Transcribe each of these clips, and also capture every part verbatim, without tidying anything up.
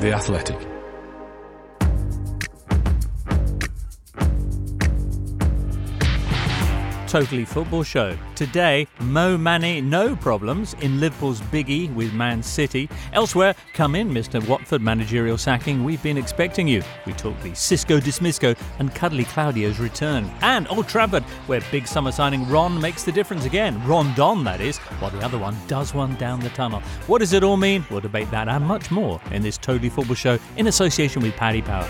The Athletic. Totally Football Show. Today, Mo Mane, no problems in Liverpool's biggie with Man City. Elsewhere, come in, Mister Watford managerial sacking. We've been expecting you. We talk the Cisco Dismisco and Cuddly Claudio's return. And Old Trafford, where big summer signing Ron makes the difference again. Ron Don, that is, while the other one does one down the tunnel. What does it all mean? We'll debate that and much more in this Totally Football Show in association with Paddy Power.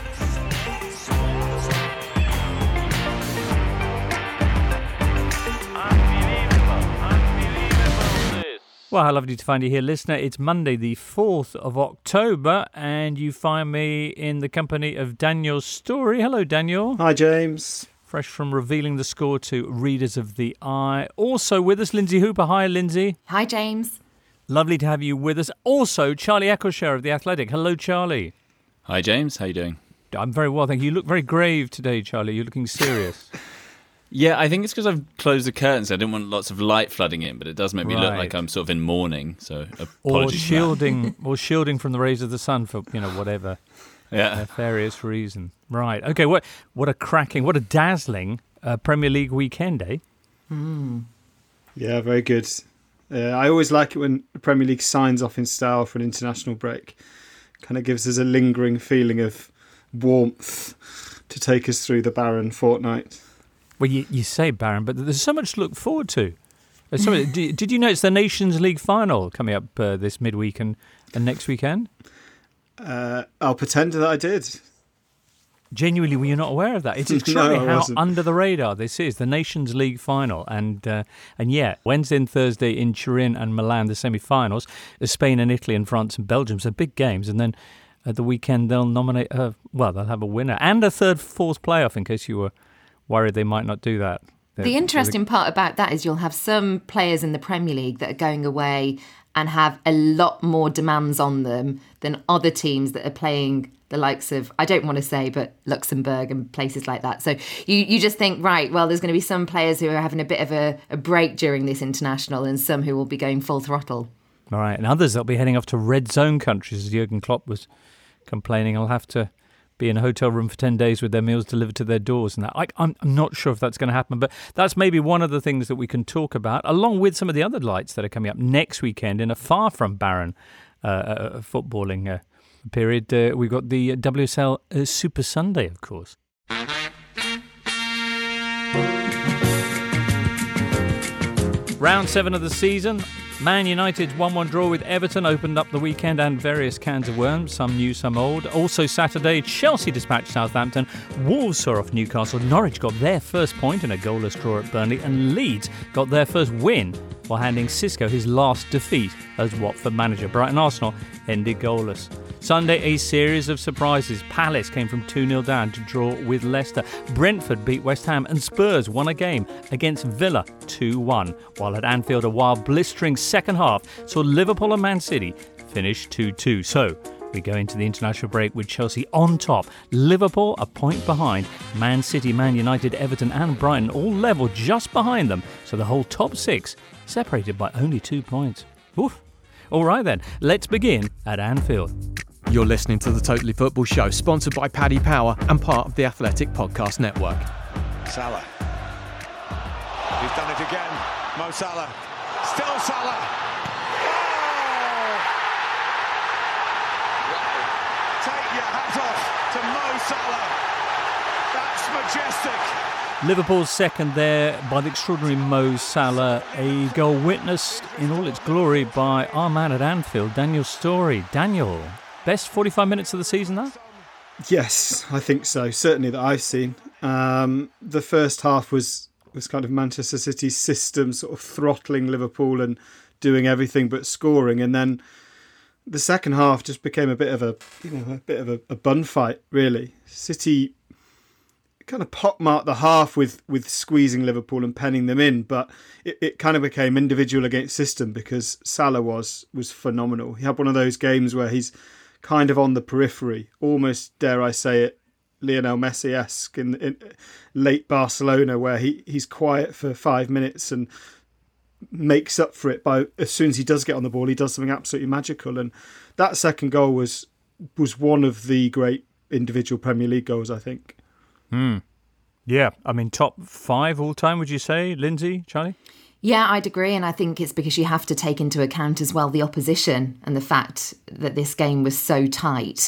Well, how lovely to find you here, listener. It's Monday, the fourth of October, and you find me in the company of Daniel Storey. Hello, Daniel. Hi, James. Fresh from revealing the score to readers of the Eye. Also with us, Lindsay Hooper. Hi, Lindsay. Hi, James. Lovely to have you with us. Also, Charlie Eccleshare of The Athletic. Hello, Charlie. Hi, James. How you doing? I'm very well, thank you. You look very grave today, Charlie. You're looking serious. Yeah, I think it's because I've closed the curtains. I didn't want lots of light flooding in, but it does make me Right. look like I'm sort of in mourning. So Or apologies. for that. shielding, or shielding from the rays of the sun for, you know, whatever Yeah. nefarious reason. Right. Okay. What? What a cracking, what a dazzling uh, Premier League weekend, eh? Mm. Yeah, very good. Uh, I always like it when the Premier League signs off in style for an international break. Kind of gives us a lingering feeling of warmth to take us through the barren fortnight. Well, you, you say barren, but there's so much to look forward to. There's so much, did, did you know it's the Nations League final coming up uh, this midweek and, and next weekend? Uh, I'll pretend that I did. Genuinely, were you not aware of that? It's extraordinary No, I how wasn't. under the radar this is, the Nations League final. And uh, and yeah, Wednesday and Thursday in Turin and Milan, the semi-finals. Spain and Italy and France and Belgium, so big games. And then at the weekend, they'll nominate, uh, well, they'll have a winner and a third, fourth playoff in case you were worried they might not do that. They're, The interesting part about that is you'll have some players in the Premier League that are going away and have a lot more demands on them than other teams that are playing the likes of, I don't want to say, but Luxembourg and places like that. So you, you just think, right, well, there's going to be some players who are having a bit of a, a break during this international and some who will be going full throttle. All right, and others that'll be heading off to red zone countries, as Jurgen Klopp was complaining. I'll have to be in a hotel room for ten days with their meals delivered to their doors and that. I, I'm, I'm not sure if that's going to happen, but that's maybe one of the things that we can talk about, along with some of the other lights that are coming up next weekend in a far from barren uh, uh, footballing uh, period. Uh, we've got the W S L uh, Super Sunday, of course. Round seven of the season. Man United's one one draw with Everton opened up the weekend and various cans of worms, some new, some old. Also Saturday, Chelsea dispatched Southampton, Wolves saw off Newcastle, Norwich got their first point in a goalless draw at Burnley, and Leeds got their first win while handing Cisco his last defeat as Watford manager. Brighton Arsenal ended goalless. Sunday, a series of surprises. Palace came from two nil down to draw with Leicester. Brentford beat West Ham and Spurs won a game against Villa two one. While at Anfield, a wild blistering second half saw Liverpool and Man City finish two two. So we go into the international break with Chelsea on top. Liverpool a point behind. Man City, Man United, Everton and Brighton all level just behind them. So the whole top six separated by only two points. Oof. All right then, let's begin at Anfield. You're listening to the Totally Football Show, sponsored by Paddy Power and part of the Athletic Podcast Network. Salah. He's done it again. Mo Salah. Still Salah. Oh! Wow. Take your hat off to Mo Salah. That's majestic. Liverpool's second there by the extraordinary Mo Salah, a goal witnessed in all its glory by our man at Anfield, Daniel Storey. Daniel, best forty-five minutes of the season, that? Yes, I think so. Certainly that I've seen. Um, the first half was was kind of Manchester City's system sort of throttling Liverpool and doing everything but scoring, and then the second half just became a bit of a you know a bit of a, a bun fight, really. City kind of pockmarked the half with, with squeezing Liverpool and penning them in, but it, it kind of became individual against system because Salah was was phenomenal. He had one of those games where he's kind of on the periphery, almost, dare I say it, Lionel Messi-esque in, in late Barcelona, where he, he's quiet for five minutes and makes up for it by, as soon as he does get on the ball, he does something absolutely magical. And that second goal was was one of the great individual Premier League goals, I think. Hmm. Yeah, I mean, top five all time, would you say, Lindsay, Charlie? Yeah, I'd agree. And I think it's because you have to take into account as well the opposition and the fact that this game was so tight.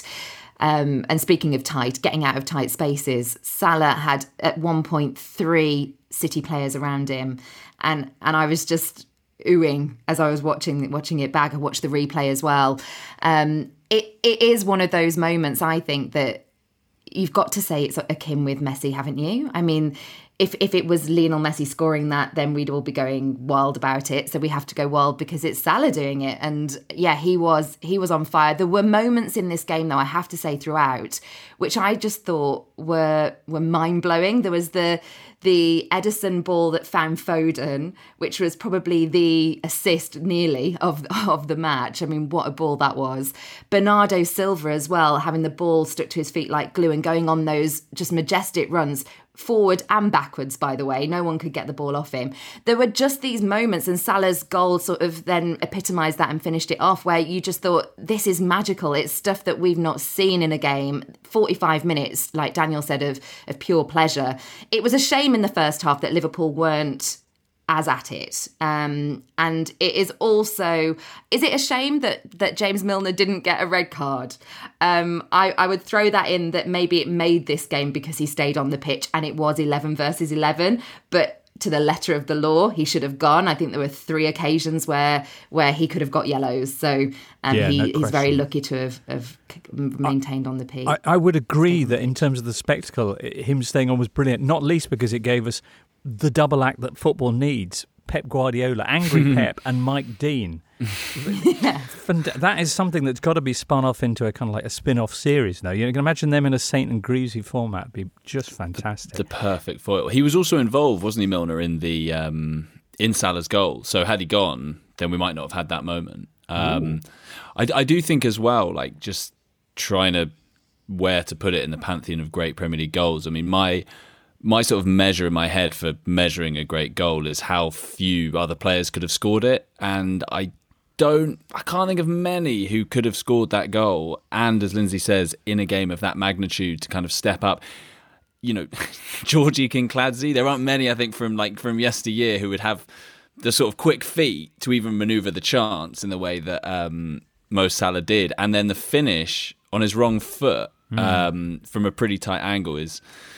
Um, and speaking of tight, getting out of tight spaces, Salah had at one point three City players around him. And and I was just oohing as I was watching watching it back. I watched the replay as well. Um, it it is one of those moments, I think, that you've got to say it's akin with Messi, haven't you? I mean, if if it was Lionel Messi scoring that, then we'd all be going wild about it. So we have to go wild because it's Salah doing it. And yeah, he was he was on fire. There were moments in this game, though, I have to say throughout, which I just thought were were mind blowing. There was the the Edison ball that found Foden, which was probably the assist nearly of of the match. I mean, what a ball that was. Bernardo Silva as well, having the ball stuck to his feet like glue and going on those just majestic runs, forward and backwards, by the way. No one could get the ball off him. There were just these moments, and Salah's goal sort of then epitomised that and finished it off, where you just thought, this is magical. It's stuff that we've not seen in a game. forty-five minutes, like Daniel said, of, of pure pleasure. It was a shame in the first half that Liverpool weren't as at it. Um, and it is also, is it a shame that that James Milner didn't get a red card? Um, I, I would throw that in, that maybe it made this game because he stayed on the pitch and it was eleven versus eleven, but to the letter of the law, he should have gone. I think there were three occasions where where he could have got yellows. So um, yeah, he, no he's very lucky to have, have maintained I, on the pitch. I, I would agree that in terms of the spectacle, him staying on was brilliant, not least because it gave us the double act that football needs. Pep Guardiola, Angry Pep, and Mike Dean. Yeah. That is something that's got to be spun off into a kind of like a spin-off series now. You can imagine them in a Saint and Greasy format. It'd be just fantastic. The, the perfect foil. He was also involved, wasn't he, Milner, in the um, in Salah's goal. So had he gone, then we might not have had that moment. Um, I, I do think as well, like just trying to where to put it in the pantheon of great Premier League goals. I mean, my my sort of measure in my head for measuring a great goal is how few other players could have scored it, and I don't, I can't think of many who could have scored that goal. And as Lindsay says, in a game of that magnitude, to kind of step up. You know, Georgie Kinkladze, there aren't many, I think, from like from yesteryear who would have the sort of quick feet to even manoeuvre the chance in the way that um, Mo Salah did. And then the finish on his wrong foot mm. um, from a pretty tight angle is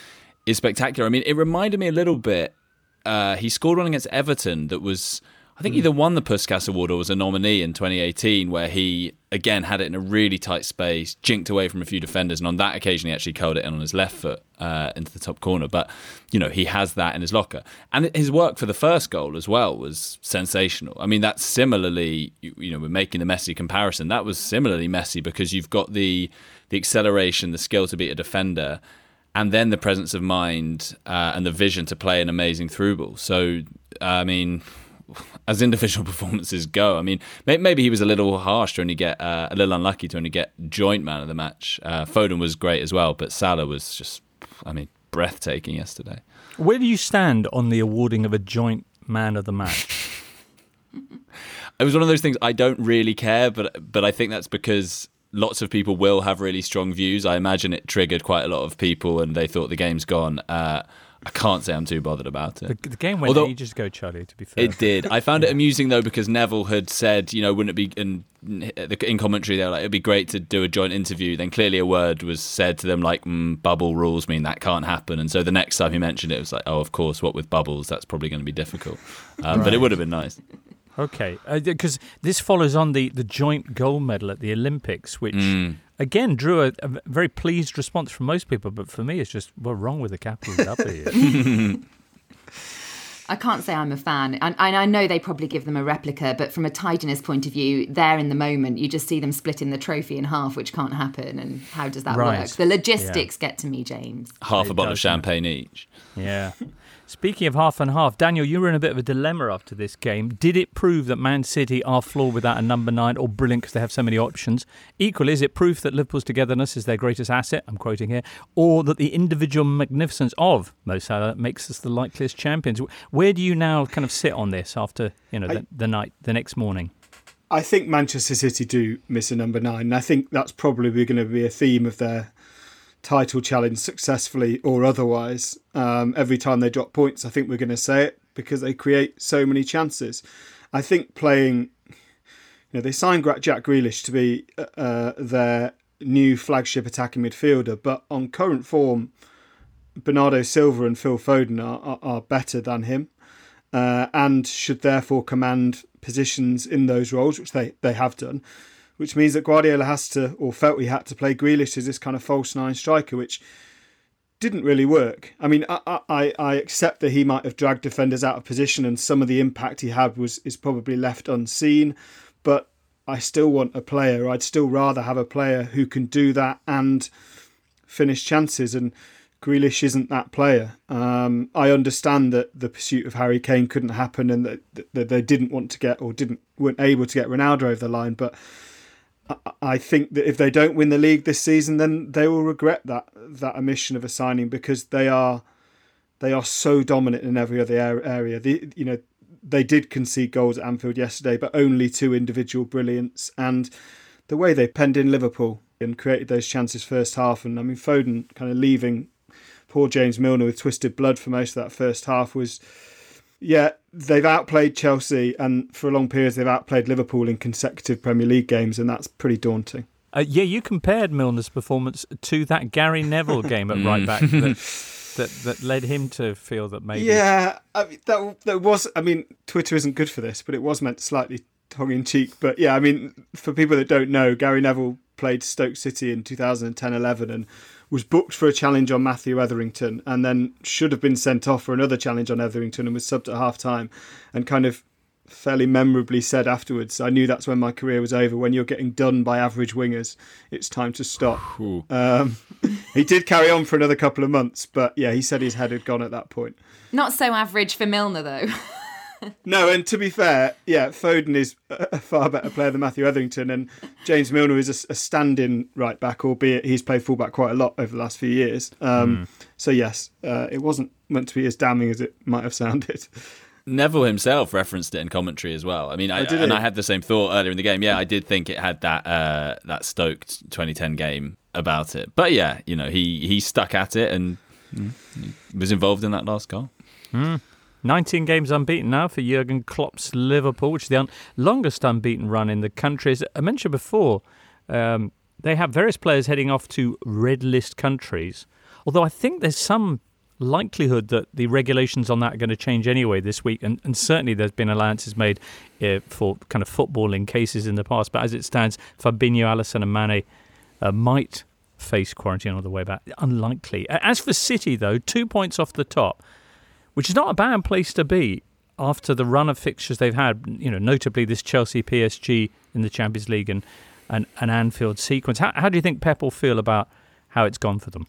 is spectacular. I mean, it reminded me a little bit, uh, he scored one against Everton that was, I think, mm. either won the Puskas Award or was a nominee in twenty eighteen, where he, again, had it in a really tight space, jinked away from a few defenders, and on that occasion he actually curled it in on his left foot uh, into the top corner. But, you know, he has that in his locker. And his work for the first goal as well was sensational. I mean, that's similarly, you, you know, we're making the Messi comparison. That was similarly Messi because you've got the the acceleration, the skill to beat a defender, and then the presence of mind uh, and the vision to play an amazing through ball. So, I mean, as individual performances go, I mean, maybe he was a little harsh to only get, uh, a little unlucky to only get joint man of the match. Uh, Foden was great as well, but Salah was just, I mean, breathtaking yesterday. Where do you stand on the awarding of a joint man of the match? It was one of those things, I don't really care, but but I think that's because lots of people will have really strong views. I imagine it triggered quite a lot of people and they thought the game's gone. Uh, I can't say I'm too bothered about it. The, the game went Although, ages ago, Charlie, to be fair. It did. I found it amusing, though, because Neville had said, you know, wouldn't it be, in, in commentary, they were like, it'd be great to do a joint interview. Then clearly a word was said to them like, mm, bubble rules mean that can't happen. And so the next time he mentioned it, it was like, oh, of course, what with bubbles, that's probably going to be difficult. Um, right. But it would have been nice. Okay, because uh, this follows on the, the joint gold medal at the Olympics, which, mm. again, drew a, a very pleased response from most people. But for me, it's just, what's wrong with the capital W? I can't say I'm a fan. And, and I know they probably give them a replica, but from a tidiness point of view, there in the moment, you just see them splitting the trophy in half, which can't happen. And how does that right. work? The logistics yeah. get to me, James. Half it a bottle does, of champagne yeah. each. Yeah. Speaking of half and half, Daniel, you were in a bit of a dilemma after this game. Did it prove that Man City are flawed without a number nine, or brilliant because they have so many options? Equally, is it proof that Liverpool's togetherness is their greatest asset, I'm quoting here, or that the individual magnificence of Mo Salah makes us the likeliest champions? Where do you now kind of sit on this after, you know, I, the, the night, the next morning? I think Manchester City do miss a number nine. And I think that's probably going to be a theme of their title challenge, successfully or otherwise. Um, every time they drop points, I think we're going to say it because they create so many chances. I think playing, you know, they signed Jack Grealish to be uh, their new flagship attacking midfielder, but on current form, Bernardo Silva and Phil Foden are, are, are better than him uh, and should therefore command positions in those roles, which they, they have done, which means that Guardiola has to, or felt he had to play Grealish as this kind of false nine striker, which didn't really work. I mean, I, I, I accept that he might have dragged defenders out of position and some of the impact he had was is probably left unseen, but I still want a player. I'd still rather have a player who can do that and finish chances, and Grealish isn't that player. Um, I understand that the pursuit of Harry Kane couldn't happen and that, that they didn't want to get or didn't weren't able to get Ronaldo over the line, but I, I think that if they don't win the league this season, then they will regret that that omission of a signing because they are they are so dominant in every other area. The, you know, they did concede goals at Anfield yesterday, but only two individual brilliance. And the way they penned in Liverpool and created those chances first half, and I mean Foden kind of leaving poor James Milner with twisted blood for most of that first half was, yeah, they've outplayed Chelsea, and for a long period they've outplayed Liverpool in consecutive Premier League games, and that's pretty daunting. Uh, yeah, you compared Milner's performance to that Gary Neville game at right back that, that that led him to feel that maybe... Yeah, I mean, that, that was... I mean, Twitter isn't good for this, but it was meant slightly tongue-in-cheek. But yeah, I mean, for people that don't know, Gary Neville played Stoke City in two thousand ten eleven and was booked for a challenge on Matthew Etherington and then should have been sent off for another challenge on Etherington and was subbed at half-time and kind of fairly memorably said afterwards, I knew that's when my career was over. When you're getting done by average wingers, it's time to stop. Um, he did carry on for another couple of months, but yeah, he said his head had gone at that point. Not so average for Milner, though. No, and to be fair, yeah, Foden is a far better player than Matthew Etherington, and James Milner is a, a stand-in right back, albeit he's played fullback quite a lot over the last few years. Um, mm. So yes, uh, it wasn't meant to be as damning as it might have sounded. Neville himself referenced it in commentary as well. I mean, I, oh, and he? I had the same thought earlier in the game. Yeah, I did think it had that uh, that Stoke twenty ten game about it. But yeah, you know, he, he stuck at it and mm, was involved in that last goal. Mm. nineteen games unbeaten now for Jurgen Klopp's Liverpool, which is the un- longest unbeaten run in the country. As I mentioned before, um, they have various players heading off to red list countries, although I think there's some likelihood that the regulations on that are going to change anyway this week, and, and certainly there's been allowances made uh, for kind of footballing cases in the past, but as it stands, Fabinho, Alisson and Mane uh, might face quarantine on the way back. Unlikely. As for City, though, two points off the top, which is not a bad place to be after the run of fixtures they've had, you know, notably this Chelsea P S G in the Champions League and an and Anfield sequence. How, how do you think Pep will feel about how it's gone for them?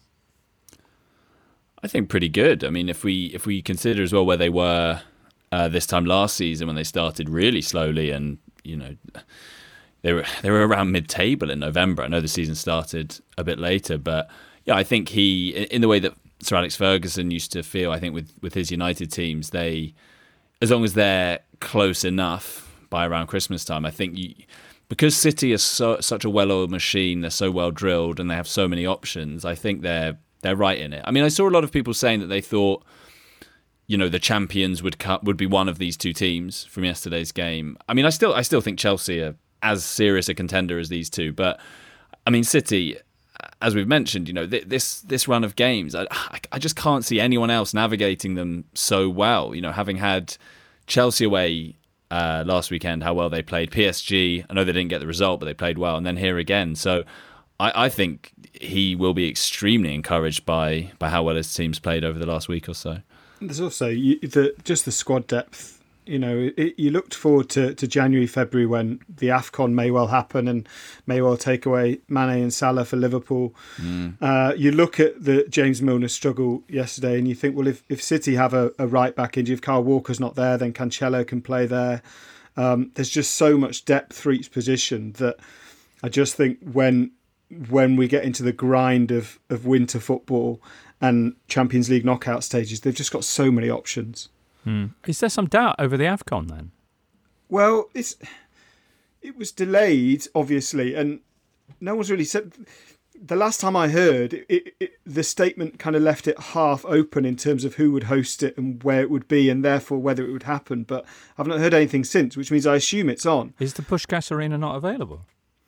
I think pretty good. I mean, if we if we consider as well where they were uh, this time last season when they started really slowly, and you know they were they were around mid-table in November. I know the season started a bit later, but yeah, I think he in the way that Sir Alex Ferguson used to feel, I think with with his United teams, they as long as they're close enough by around Christmas time, I think you, because City is so, such a well-oiled machine, they're so well drilled, and they have so many options. I think they're They're right in it. I mean, I saw a lot of people saying that they thought, you know, the champions would cut would be one of these two teams from yesterday's game. I mean, I still I still think Chelsea are as serious a contender as these two. But I mean, City, as we've mentioned, you know, th- this this run of games, I, I just can't see anyone else navigating them so well. You know, having had Chelsea away uh, last weekend, how well they played. P S G, I know they didn't get the result, but they played well, and then here again. So I, I think he will be extremely encouraged by, by how well his team's played over the last week or so. There's also you, the, just the squad depth. You know, it, you looked forward to, to January, February when the AFCON may well happen and may well take away Mane and Salah for Liverpool. Mm. Uh, you look at the James Milner struggle yesterday and you think, well, if, if City have a, a right-back injury, if Kyle Walker's not there, then Cancelo can play there. Um, there's just so much depth for each position that I just think when... when we get into the grind of, of winter football and Champions League knockout stages, they've just got so many options. Hmm. Is there some doubt over the AFCON then? Well, it's it was delayed, obviously, and no one's really said. The last time I heard, it, it, it, the statement kind of left it half open in terms of who would host it and where it would be, and therefore whether it would happen. But I've not heard anything since, which means I assume it's on. Is the Puskás Arena not available?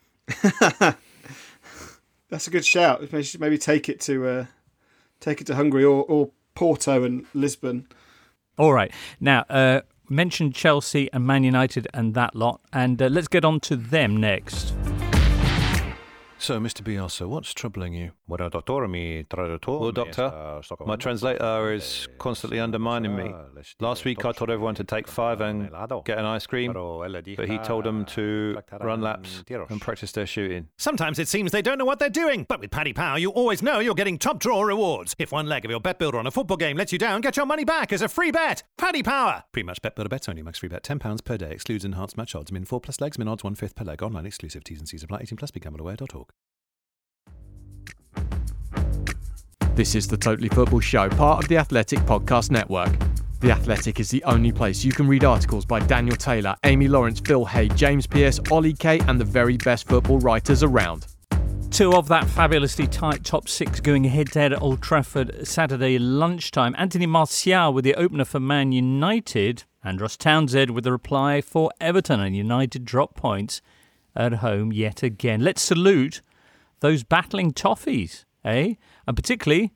That's a good shout. Maybe, maybe take it to uh, take it to Hungary or, or Porto and Lisbon. All right. Now, uh, mentioned Chelsea and Man United and that lot, and uh, let's get on to them next. So, Mister Bielsa, what's troubling you? Well, doctor, my translator is constantly undermining me. Last week I told everyone to take five and get an ice cream, but he told them to run laps and practice their shooting. Sometimes it seems they don't know what they're doing, but with Paddy Power you always know you're getting top draw rewards. If one leg of your bet builder on a football game lets you down, get your money back as a free bet. Paddy Power! Pre-match bet builder bets only, max free bet ten pounds per day, excludes enhanced match odds, min four plus legs, min odds one fifth per leg, online exclusive, T's and C's apply, eighteen plus, be gamble aware dot org. This is the Totally Football Show, part of the Athletic Podcast Network. The Athletic is the only place you can read articles by Daniel Taylor, Amy Lawrence, Phil Hay, James Pearce, Ollie Kay, and the very best football writers around. Two of that fabulously tight top six going head-to-head at Old Trafford Saturday lunchtime. Anthony Martial with the opener for Man United, and Ross Townsend with the reply for Everton, and United drop points at home yet again. Let's salute those battling Toffees, eh? And particularly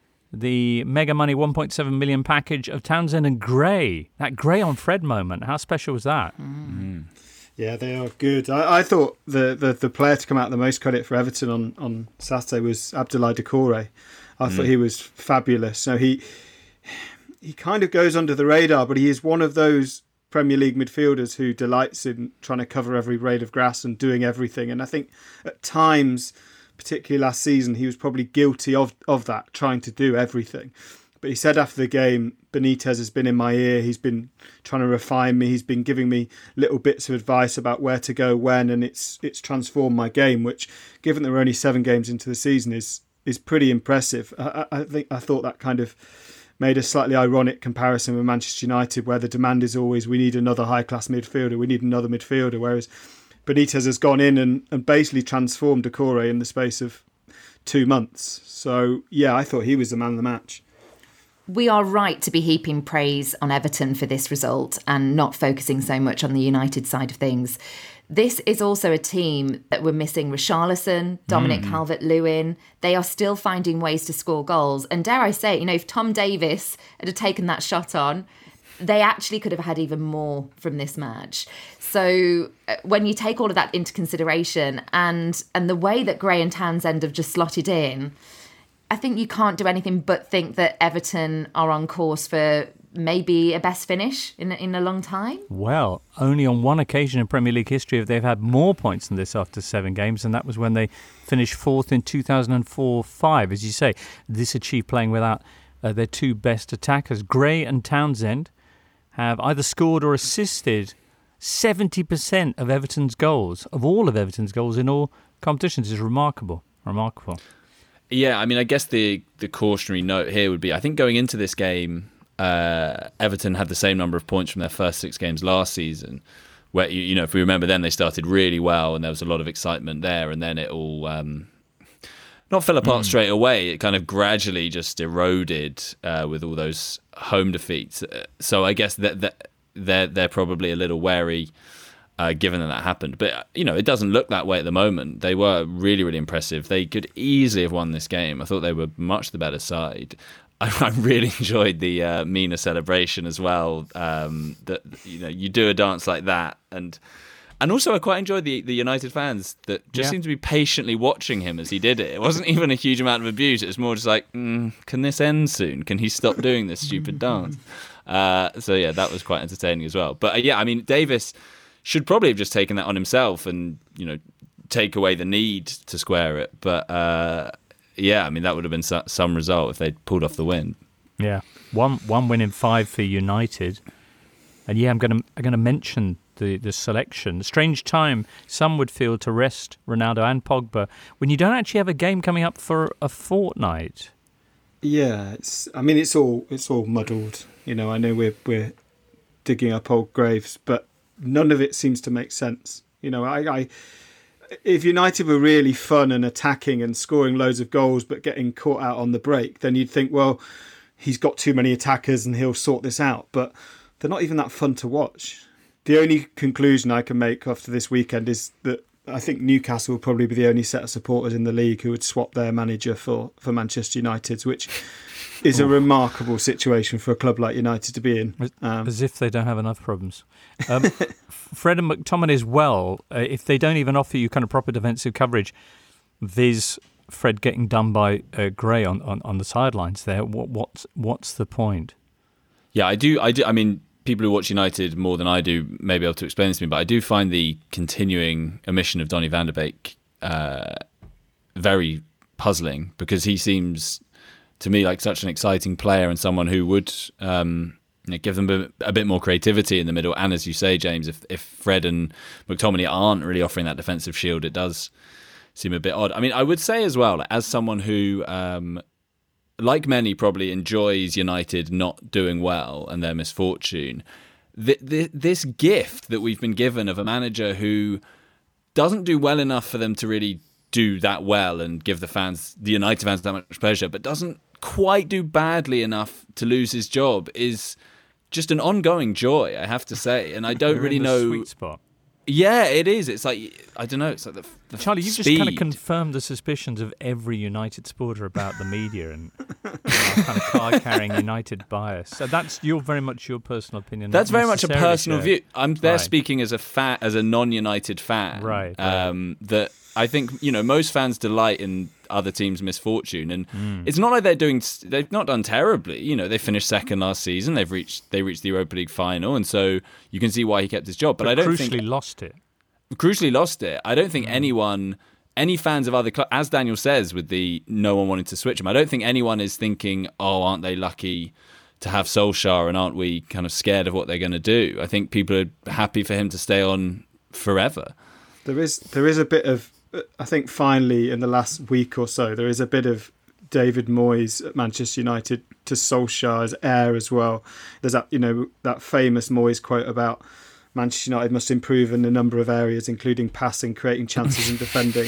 the mega money one point seven million package of Townsend and Gray. That Gray on Fred moment, how special was that? Mm. Yeah, they are good. I, I thought the, the, the player to come out the most credit for Everton on, on Saturday was Abdoulaye Doucouré. I mm. thought he was fabulous. So he he kind of goes under the radar, but he is one of those Premier League midfielders who delights in trying to cover every blade of grass and doing everything. And I think at times, particularly last season, he was probably guilty of, of that, trying to do everything. But he said after the game, Benitez has been in my ear. He's been trying to refine me. He's been giving me little bits of advice about where to go when, and it's it's transformed my game, which, given that we're only seven games into the season, is is pretty impressive. I, I think I thought that kind of made a slightly ironic comparison with Manchester United, where the demand is always, we need another high-class midfielder, we need another midfielder, whereas Benitez has gone in and, and basically transformed Doucouré in the space of two months. So, yeah, I thought he was the man of the match. We are right to be heaping praise on Everton for this result and not focusing so much on the United side of things. This is also a team that were missing Richarlison, Dominic mm. Calvert-Lewin. They are still finding ways to score goals. And dare I say, you know, if Tom Davies had taken that shot on, they actually could have had even more from this match. So uh, when you take all of that into consideration and and the way that Gray and Townsend have just slotted in, I think you can't do anything but think that Everton are on course for maybe a best finish in, in a long time. Well, only on one occasion in Premier League history have they had more points than this after seven games, and that was when they finished fourth in two thousand four five. As you say, this achieved playing without uh, their two best attackers. Gray and Townsend have either scored or assisted seventy percent of Everton's goals, of all of Everton's goals in all competitions. Is remarkable. Remarkable. Yeah, I mean, I guess the, the cautionary note here would be, I think going into this game, uh, Everton had the same number of points from their first six games last season, where, you, you know, if we remember then, they started really well and there was a lot of excitement there, and then it all um, not fell apart mm. straight away. It kind of gradually just eroded uh, with all those home defeats. So I guess that, that they're, they're probably a little wary Uh, given that that happened. But, you know, it doesn't look that way at the moment. They were really, really impressive. They could easily have won this game. I thought they were much the better side. I, I really enjoyed the uh, Mina celebration as well. Um, that, you know, you do a dance like that. And and also I quite enjoyed the, the United fans that just yeah. seemed to be patiently watching him as he did it. It wasn't even a huge amount of abuse. It was more just like, mm, can this end soon? Can he stop doing this stupid dance? Uh, so, yeah, that was quite entertaining as well. But, uh, yeah, I mean, Davis should probably have just taken that on himself and, you know, take away the need to square it. But, uh, yeah, I mean, that would have been so- some result if they'd pulled off the win. Yeah, one one win in five for United. And, yeah, I'm going to I'm going to mention the, the selection. A strange time, some would feel, to rest Ronaldo and Pogba when you don't actually have a game coming up for a fortnight. Yeah, it's. I mean, it's all it's all muddled. You know, I know we're we're digging up old graves, but none of it seems to make sense. You know, I, I if United were really fun and attacking and scoring loads of goals but getting caught out on the break, then you'd think, well, he's got too many attackers and he'll sort this out. But they're not even that fun to watch. The only conclusion I can make after this weekend is that I think Newcastle will probably be the only set of supporters in the league who would swap their manager for, for Manchester United's, which is a remarkable situation for a club like United to be in. Um, As if they don't have enough problems. Um, Fred and McTominay as well, uh, if they don't even offer you kind of proper defensive coverage, there's Fred getting done by uh, Gray on, on, on the sidelines there. What, what's, what's the point? Yeah, I do. I do. I mean, people who watch United more than I do may be able to explain this to me, but I do find the continuing omission of Donny van de Beek uh, very puzzling, because he seems to me like such an exciting player and someone who would um, you know, give them a, a bit more creativity in the middle. And as you say, James, if, if Fred and McTominay aren't really offering that defensive shield, it does seem a bit odd. I mean, I would say as well, like, as someone who, um, like many, probably enjoys United not doing well and their misfortune, th- th- this gift that we've been given of a manager who doesn't do well enough for them to really do that well and give the fans, the United fans, that much pleasure, but doesn't quite do badly enough to lose his job, is just an ongoing joy, I have to say. And I don't You're really in the know. Sweet spot. Yeah, it is. It's like, I don't know. It's like the, the Charlie, you've speed. just kind of confirmed the suspicions of every United supporter about the media and you know, kind of card-carrying United bias. So that's your very much your personal opinion. That's not very much a necessarily personal shared. view. I'm there Right. speaking as a fa- as a non-United fan. Right, right. Um, that I think, you know, most fans delight in other teams' misfortune, and Mm. it's not like they're doing. They've not done terribly. You know, they finished second last season. They've reached they reached the Europa League final, and so you can see why he kept his job. But, But I don't crucially think lost it. crucially lost it. I don't think anyone, any fans of other clubs, as Daniel says, with the no one wanting to switch him, I don't think anyone is thinking, oh, aren't they lucky to have Solskjaer, and aren't we kind of scared of what they're going to do? I think people are happy for him to stay on forever. There is there is a bit of, I think finally in the last week or so, there is a bit of David Moyes at Manchester United to Solskjaer's heir as well. There's that, you know, that famous Moyes quote about Manchester United must improve in a number of areas, including passing, creating chances and defending.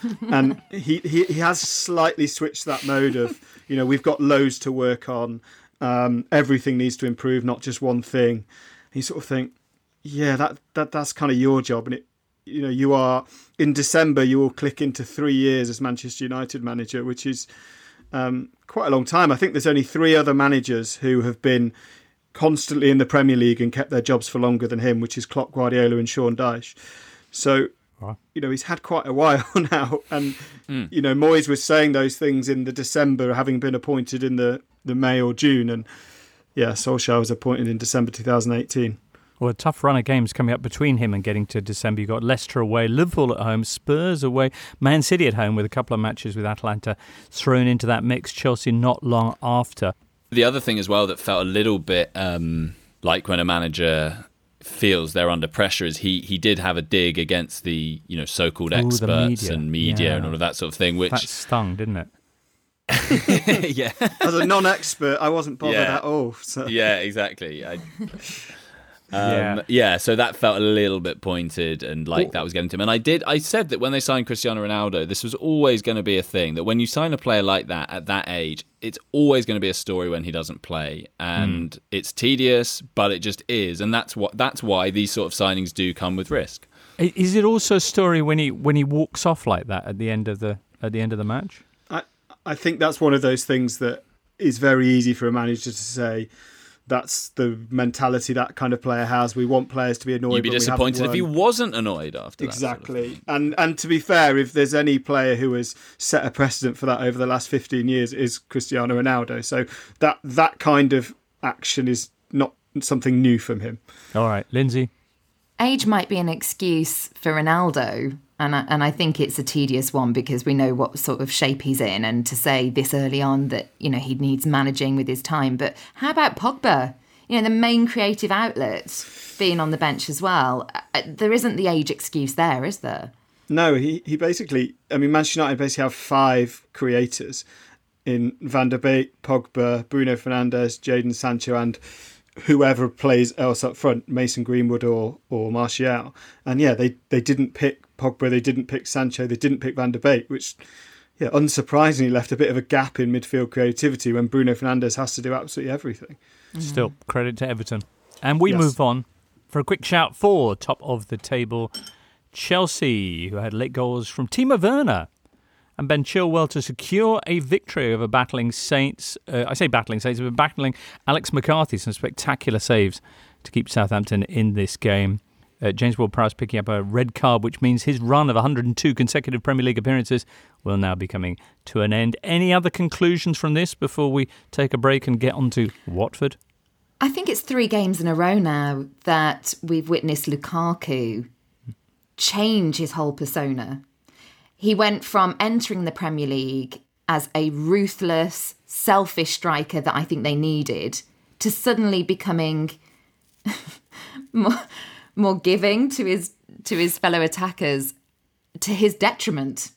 And he, he, he has slightly switched that mode of, you know, we've got loads to work on. Um, everything needs to improve, not just one thing. And you sort of think, yeah, that, that that's kind of your job. And it, you know, you are, in December, you will click into three years as Manchester United manager, which is um, quite a long time. I think there's only three other managers who have been constantly in the Premier League and kept their jobs for longer than him, which is Klopp, Guardiola and Sean Dyche. So, Wow. you know, he's had quite a while now. And, Mm. you know, Moyes was saying those things in the December, having been appointed in the, the May or June. And, yeah, Solskjaer was appointed in December two thousand eighteen. Well, a tough run of games coming up between him and getting to December. You've got Leicester away, Liverpool at home, Spurs away, Man City at home with a couple of matches with Atalanta thrown into that mix, Chelsea not long after. The other thing as well that felt a little bit um, like when a manager feels they're under pressure is he he did have a dig against the, you know, so-called Ooh, the experts media. and media Yeah. and all of that sort of thing, which That stung, didn't it? yeah. As a non-expert, I wasn't bothered Yeah. at all. So. Yeah, exactly. I, Yeah. um, yeah, so that felt a little bit pointed and like that was getting to him. And I did, I said that when they signed Cristiano Ronaldo, this was always going to be a thing, that when you sign a player like that at that age, it's always going to be a story when he doesn't play. And mm. it's tedious, but it just is. And that's what that's why these sort of signings do come with risk. Is it also a story when he when he walks off like that at the end of the at the end of the match? I I think that's one of those things that is very easy for a manager to say. That's the mentality that kind of player has. We want players to be annoyed. You'd be but we haven't disappointed if he won. wasn't annoyed after Exactly. that. Sort of thing. and and to be fair, if there's any player who has set a precedent for that over the last fifteen years, it is Cristiano Ronaldo. So that that kind of action is not something new from him. All right, Lindsay. Age might be an excuse for Ronaldo, and I, and I think it's a tedious one because we know what sort of shape he's in, and to say this early on that, you know, he needs managing with his time. But how about Pogba? You know, the main creative outlet being on the bench as well. There isn't the age excuse there, is there? No, he, he basically, I mean, Manchester United basically have five creators in Van der Beek, Pogba, Bruno Fernandes, Jadon Sancho and whoever plays else up front, Mason Greenwood or or Martial. And yeah, they, they didn't pick Pogba, they didn't pick Sancho, they didn't pick Van der Beek, which yeah, unsurprisingly left a bit of a gap in midfield creativity when Bruno Fernandes has to do absolutely everything. Mm. Still, credit to Everton. And we yes. move on for a quick shout for top of the table Chelsea, who had late goals from Timo Werner and Ben Chilwell to secure a victory over battling Saints. Uh, I say battling Saints, but battling Alex McCarthy. Some spectacular saves to keep Southampton in this game. Uh, James Ward-Prowse picking up a red card, which means his run of one hundred two consecutive Premier League appearances will now be coming to an end. Any other conclusions from this before we take a break and get on to Watford? I think it's three games in a row now that we've witnessed Lukaku change his whole persona. He went from entering the Premier League as a ruthless, selfish striker that I think they needed to suddenly becoming more, more giving to his to his fellow attackers, to his detriment.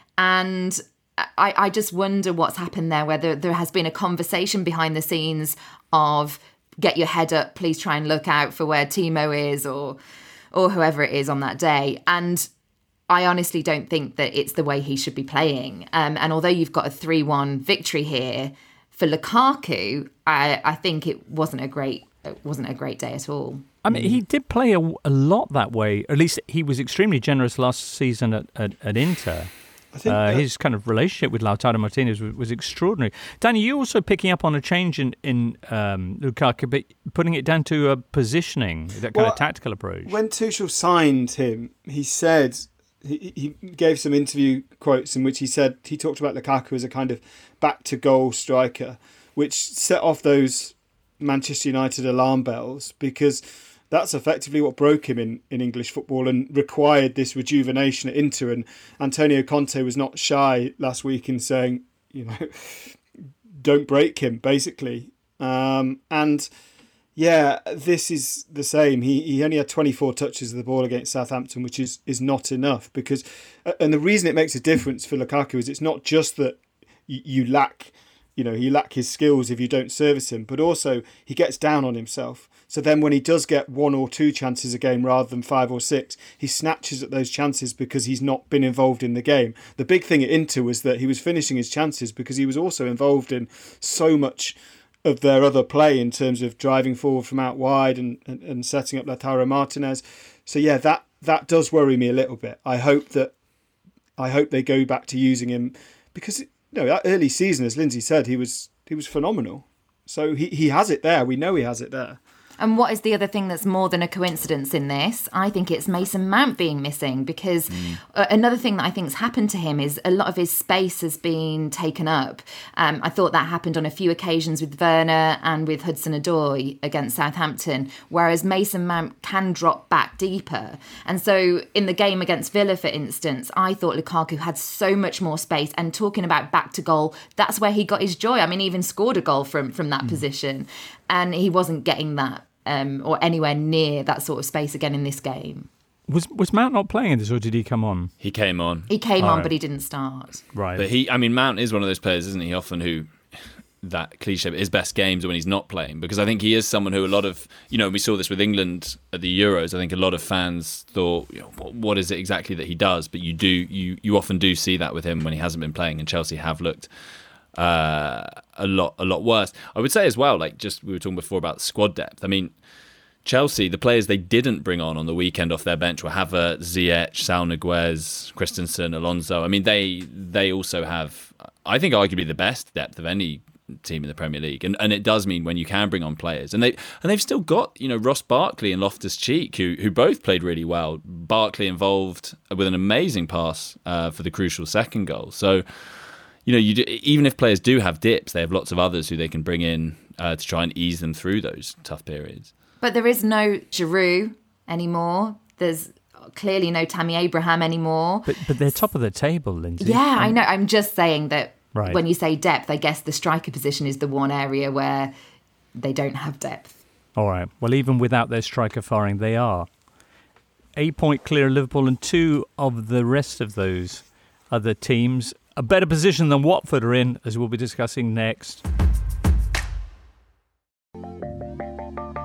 And I, I just wonder what's happened there, whether there has been a conversation behind the scenes of get your head up, please try and look out for where Timo is or or whoever it is on that day. And I honestly don't think that it's the way he should be playing. Um, and although you've got a three one victory here, for Lukaku, I, I think it wasn't a great it wasn't a great day at all. I mean, he did play a, a lot that way. At least he was extremely generous last season at, at, at Inter. I think uh, his kind of relationship with Lautaro Martinez was, was extraordinary. Danny, you also picking up on a change in, in um, Lukaku, but putting it down to a positioning, that kind well, of tactical approach. When Tuchel signed him, he said, he, he gave some interview quotes in which he said, he talked about Lukaku as a kind of back-to-goal striker, which set off those Manchester United alarm bells, because that's effectively what broke him in, in English football and required this rejuvenation at Inter. And Antonio Conte was not shy last week in saying, you know, don't break him, basically. Um, and yeah, this is the same. He he only had twenty-four touches of the ball against Southampton, which is, is not enough. Because, and the reason it makes a difference for Lukaku is it's not just that you, you lack, you know, you lack his skills if you don't service him, but also he gets down on himself. So then when he does get one or two chances a game rather than five or six, he snatches at those chances because he's not been involved in the game. The big thing at Inter was that he was finishing his chances because he was also involved in so much of their other play in terms of driving forward from out wide and, and, and setting up Lautaro Martinez. So yeah, that that does worry me a little bit. I hope that I hope they go back to using him because, you know, that early season, as Lindsay said, he was he was phenomenal. So he, he has it there. We know he has it there. And what is the other thing that's more than a coincidence in this? I think it's Mason Mount being missing, because mm. another thing that I think has happened to him is a lot of his space has been taken up. Um, I thought that happened on a few occasions with Werner and with Hudson-Odoi against Southampton, whereas Mason Mount can drop back deeper. And so in the game against Villa, for instance, I thought Lukaku had so much more space. And talking about back to goal, that's where he got his joy. I mean, he even scored a goal from, from that mm. position. And he wasn't getting that. Um, or anywhere near that sort of space again in this game. Was was Mount not playing in this, or did he come on? He came on. He came All on, right. but he didn't start. Right. But he, I mean, Mount is one of those players, isn't he? Often who, that cliche, his best games are when he's not playing, because I think he is someone who a lot of, you know, we saw this with England at the Euros. I think a lot of fans thought, you know, what is it exactly that he does? But you do, you you often do see that with him when he hasn't been playing, and Chelsea have looked uh, a lot a lot worse. I would say as well, like just we were talking before about squad depth. I mean, Chelsea, the players they didn't bring on on the weekend off their bench were Havertz, Ziyech, Sal Niguez, Christensen, Alonso. I mean, they they also have, I think, arguably the best depth of any team in the Premier League, and and it does mean when you can bring on players, and they and they've still got, you know, Ross Barkley and Loftus-Cheek, who who both played really well. Barkley involved with an amazing pass uh, for the crucial second goal. So, you know, you do, even if players do have dips, they have lots of others who they can bring in uh, to try and ease them through those tough periods. But there is no Giroud anymore. There's clearly no Tammy Abraham anymore. But but they're top of the table, Lindsay. Yeah, I know. I'm just saying that right. When you say depth, I guess the striker position is the one area where they don't have depth. All right. Well, even without their striker firing, they are a point clear of Liverpool, and two of the rest of those other teams a better position than Watford are in, as we'll be discussing next.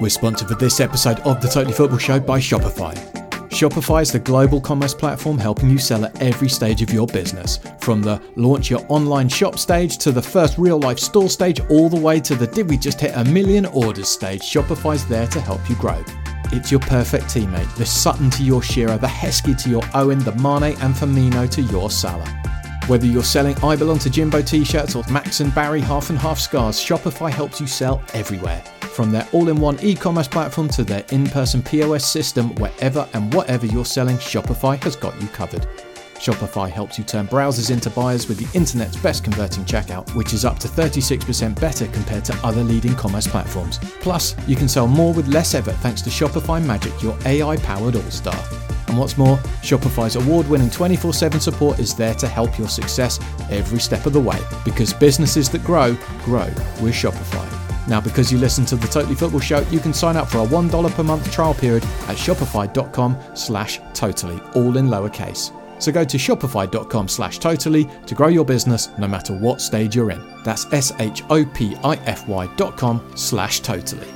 We're sponsored for this episode of the Totally Football Show by Shopify. Shopify is the global commerce platform helping you sell at every stage of your business. From the launch your online shop stage to the first real life store stage, all the way to the did we just hit a million orders stage, Shopify's there to help you grow. It's your perfect teammate, the Sutton to your Shearer, the Heskey to your Owen, the Mane and Firmino to your Salah. Whether you're selling I Belong to Jimbo t-shirts or Max and Barry half and half scarves, Shopify helps you sell everywhere. From their all-in-one e-commerce platform to their in-person P O S system, wherever and whatever you're selling, Shopify has got you covered. Shopify helps you turn browsers into buyers with the internet's best converting checkout, which is up to thirty-six percent better compared to other leading commerce platforms. Plus, you can sell more with less effort thanks to Shopify Magic, your A I-powered all-star. And what's more, Shopify's award-winning twenty-four seven support is there to help your success every step of the way. Because businesses that grow, grow with Shopify. Now, because you listen to the Totally Football Show, you can sign up for a one dollar per month trial period at shopify.com slash totally, all in lowercase. So go to shopify.com slash totally to grow your business no matter what stage you're in. That's S-H-O-P-I-F-Y dot com slash totally.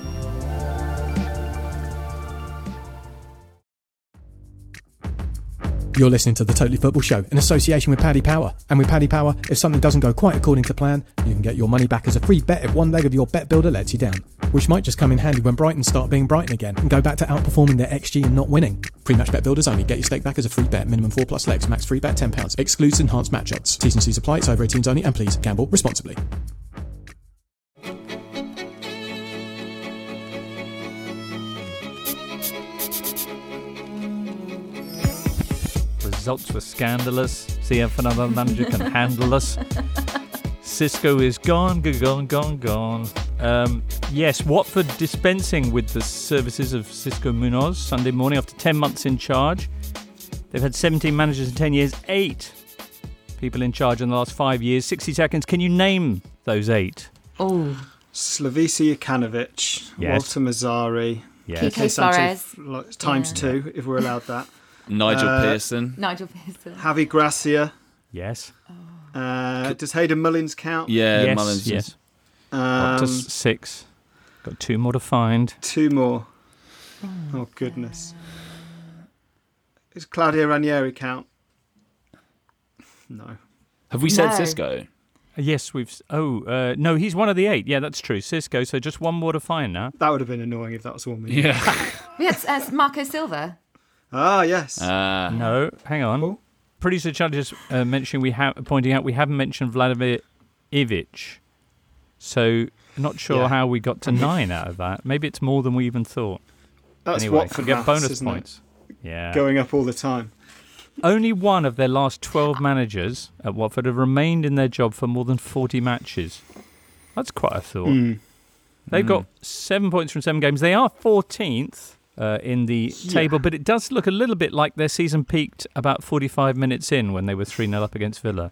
You're listening to the Totally Football Show in association with Paddy Power. And with Paddy Power, if something doesn't go quite according to plan, you can get your money back as a free bet if one leg of your bet builder lets you down. Which might just come in handy when Brighton start being Brighton again and go back to outperforming their X G and not winning. Pre-match bet builders only. Get your stake back as a free bet. Minimum four plus legs. Max free bet ten pounds. Excludes enhanced match odds. T's and C's apply. It's over eighteens only. And please, gamble responsibly. Results were scandalous. See if another manager can handle us. Xisco is gone, gone, gone, gone. Um, yes, Watford dispensing with the services of Xisco Munoz Sunday morning after ten months in charge. They've had seventeen managers in ten years, eight people in charge in the last five years. sixty seconds. Can you name those eight? Oh, Slavisa Jokanovic, Yes. Walter Mazzari, Yes. Kike Kike Sanchez, Flores. times Yeah. two, if we're allowed that. Nigel Uh, Pearson. Nigel Pearson. Javi Gracia. Yes. Uh, does Hayden Mullins count? Yeah, yes. Mullins. Yes. Um, Up to s- six. Got two more to find. Two more. Oh, goodness. Does Claudio Ranieri count? No. Have we said No. Xisco? Yes, we've. s- Oh, uh, no, he's one of the eight. Yeah, that's true. Xisco. So just one more to find now. That would have been annoying if that was all me. Yeah. Yes, uh, Marco Silva. Ah, yes. Uh, No, hang on. Oh. Producer Chad just uh, mentioning we have pointing out we haven't mentioned Vladimir Ivic. So not sure Yeah. how we got to nine out of that. Maybe it's more than we even thought. That's anyway, Watford we get maths, bonus isn't it? points. Yeah. Going up all the time. Only one of their last twelve managers at Watford have remained in their job for more than forty matches. That's quite a thought. Mm. They've got seven points from seven games. They are fourteenth uh, in the Yeah. table, but it does look a little bit like their season peaked about forty-five minutes in when they were three nil up against Villa.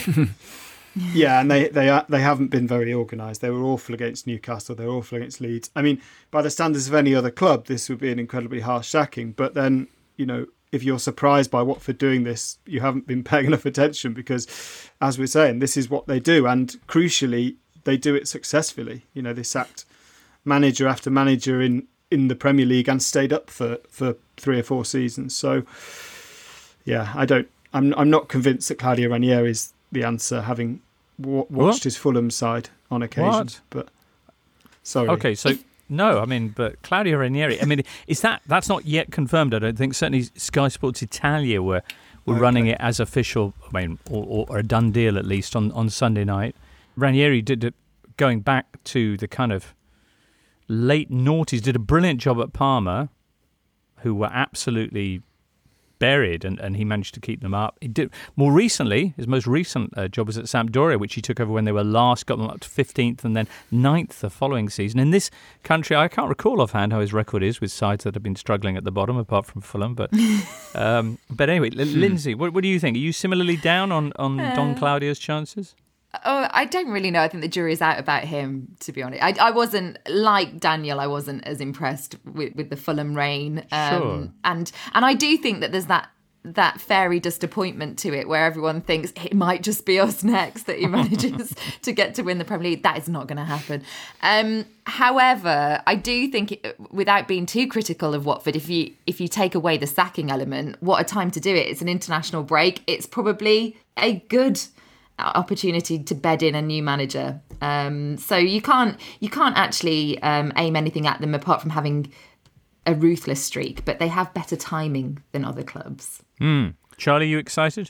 Yeah, and they they are, they haven't been very organised. They were awful against Newcastle. They were awful against Leeds. I mean, by the standards of any other club, this would be an incredibly harsh sacking. But then, you know, if you're surprised by Watford doing this, you haven't been paying enough attention because, as we're saying, this is what they do. And crucially, they do it successfully. You know, they sacked manager after manager in, in the Premier League and stayed up for, for three or four seasons. So, yeah, I don't. I'm I'm not convinced that Claudio Ranieri is the answer, having w- watched What? his Fulham side on occasion. What? But sorry. Okay, so no, I mean, but Claudio Ranieri. I mean, is that that's not yet confirmed? I don't think. Certainly, Sky Sports Italia were were Okay. running it as official. I mean, or, or, or a done deal at least on, on Sunday night. Ranieri did it going back to the kind of late noughties. Did a brilliant job at Parma, who were absolutely buried, and, and he managed to keep them up. He did more recently. His most recent uh, job was at Sampdoria, which he took over when they were last, got them up to fifteenth and then ninth the following season. In this country, I can't recall offhand how his record is with sides that have been struggling at the bottom, apart from Fulham. But um, but anyway, L- Lindsay, what, what do you think? Are you similarly down on on Don Claudio's chances? Oh, I don't really know. I think the jury's out about him, to be honest. I, I wasn't, like Daniel, I wasn't as impressed with, with the Fulham reign. Um, Sure. And and I do think that there's that that fairy dust appointment to it where everyone thinks it might just be us next that he manages to get to win the Premier League. That is not going to happen. Um, however, I do think, it, without being too critical of Watford, if you if you take away the sacking element, what a time to do it. It's an international break. It's probably a good opportunity to bed in a new manager. Um, so you can't you can't actually um, aim anything at them apart from having a ruthless streak, but they have better timing than other clubs. Mm. Charlie, you excited?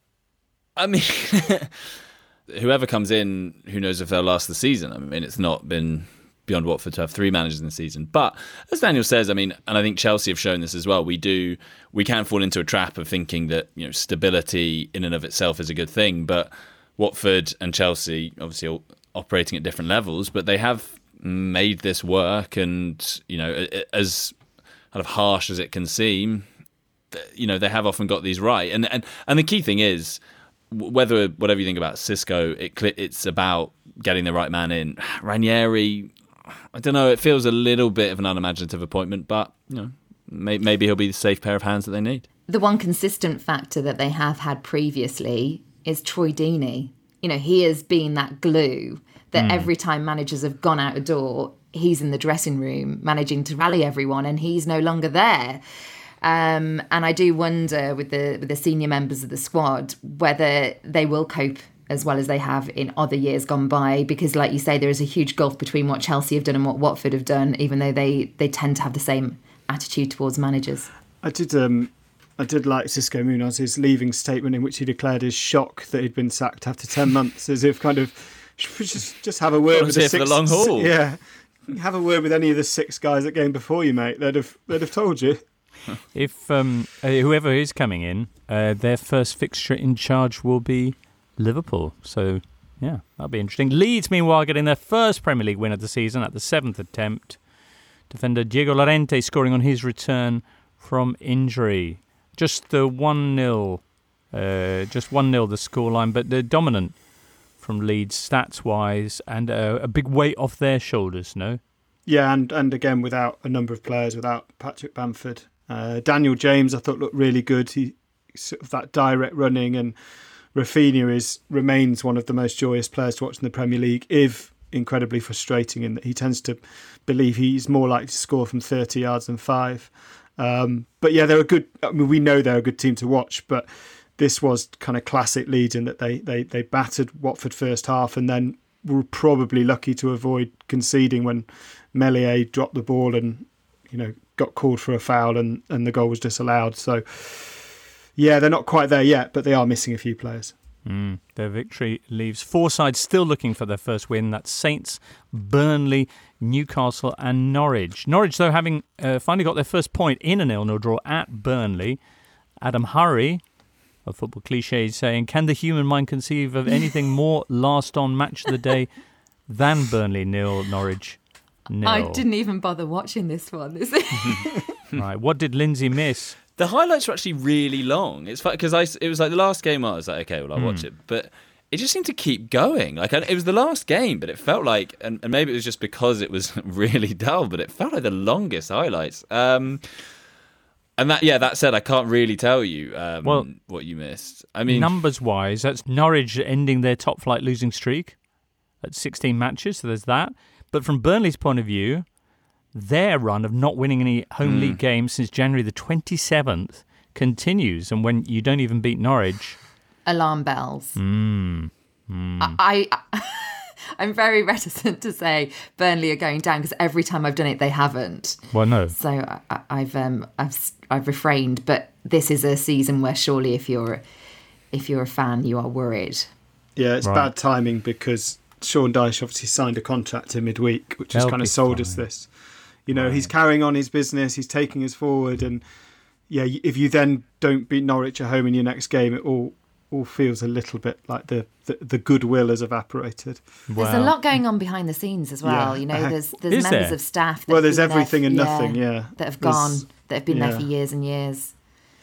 I mean, whoever comes in, who knows if they'll last the season. I mean, it's not been beyond Watford to have three managers in the season. But as Daniel says, I mean, and I think Chelsea have shown this as well, we do we can fall into a trap of thinking that, you know, stability in and of itself is a good thing. But Watford and Chelsea, obviously all operating at different levels, but they have made this work. And, you know, as kind of harsh as it can seem, you know, they have often got these right. And and, and the key thing is, whether whatever you think about Xisco, it, it's about getting the right man in. Ranieri, I don't know, it feels a little bit of an unimaginative appointment, but, you know, may, maybe he'll be the safe pair of hands that they need. The one consistent factor that they have had previously is Troy Deeney. You know, he has been that glue that mm. every time managers have gone out a door, he's in the dressing room managing to rally everyone, and he's no longer there. Um, and I do wonder with the with the senior members of the squad whether they will cope as well as they have in other years gone by, because, like you say, there is a huge gulf between what Chelsea have done and what Watford have done, even though they, they tend to have the same attitude towards managers. I did um, I did like Xisco Munoz's leaving statement, in which he declared his shock that he'd been sacked after ten months, as if kind of just just have a word with the six, for the long haul. Yeah, have a word with any of the six guys that came before you, mate. They'd have they'd have told you. If um, uh, whoever is coming in, uh, their first fixture in charge will be Liverpool. So, yeah, that'll be interesting. Leeds, meanwhile, getting their first Premier League win of the season at the seventh attempt. Defender Diego Llorente scoring on his return from injury. Just the one nil, uh, just one nil the scoreline, but they're dominant from Leeds stats-wise, and uh, a big weight off their shoulders, no? Yeah, and, and again, without a number of players, without Patrick Bamford. Uh, Daniel James, I thought, looked really good. He sort of that direct running, and Rafinha is remains one of the most joyous players to watch in the Premier League, if incredibly frustrating in that he tends to believe he's more likely to score from thirty yards than five. Um, but yeah, they're a good. I mean, we know they're a good team to watch, but this was kind of classic Leeds in that they they they battered Watford first half, and then were probably lucky to avoid conceding when Meslier dropped the ball and, you know, got called for a foul, and, and the goal was disallowed. So, yeah, they're not quite there yet, but they are missing a few players. Mm. Their victory leaves four sides still looking for their first win. That's Saints, Burnley, Newcastle and Norwich. Norwich, though, having uh, finally got their first point in a nil-nil draw at Burnley. Adam Hurrey, of Football Cliché, saying, can the human mind conceive of anything more last on match of the day than Burnley nil, Norwich nil? I didn't even bother watching this one. Right, what did Lindsay miss? The highlights were actually really long. It's because I it was like the last game. I was like, okay, well, I'll mm. watch it, but it just seemed to keep going. Like, it was the last game, but it felt like, and, and maybe it was just because it was really dull, but it felt like the longest highlights. Um, and that, yeah, that said, I can't really tell you um, well, what you missed. I mean, numbers-wise, that's Norwich ending their top-flight losing streak at sixteen matches. So there's that. But from Burnley's point of view, their run of not winning any home mm. league games since January the twenty-seventh continues. And when you don't even beat Norwich... Alarm bells. Mm. Mm. I, I, I'm very reticent to say Burnley are going down, because every time I've done it, they haven't. Well, no. So I, I've um, I've I've refrained. But this is a season where surely, if you're if you're a fan, you are worried. Yeah, it's right. bad timing, because Sean Dyche obviously signed a contract in midweek, which has They'll kind of sold fine. us this. You know, right. he's carrying on his business, he's taking us forward, and yeah, if you then don't beat Norwich at home in your next game, it all all feels a little bit like the the, the goodwill has evaporated. Wow. There's a lot going on behind the scenes as well. Yeah. You know, there's there's Is members there? of staff. That Well, there's have been everything there, and yeah, nothing. Yeah, that have There's- gone, that have been yeah. there for years and years.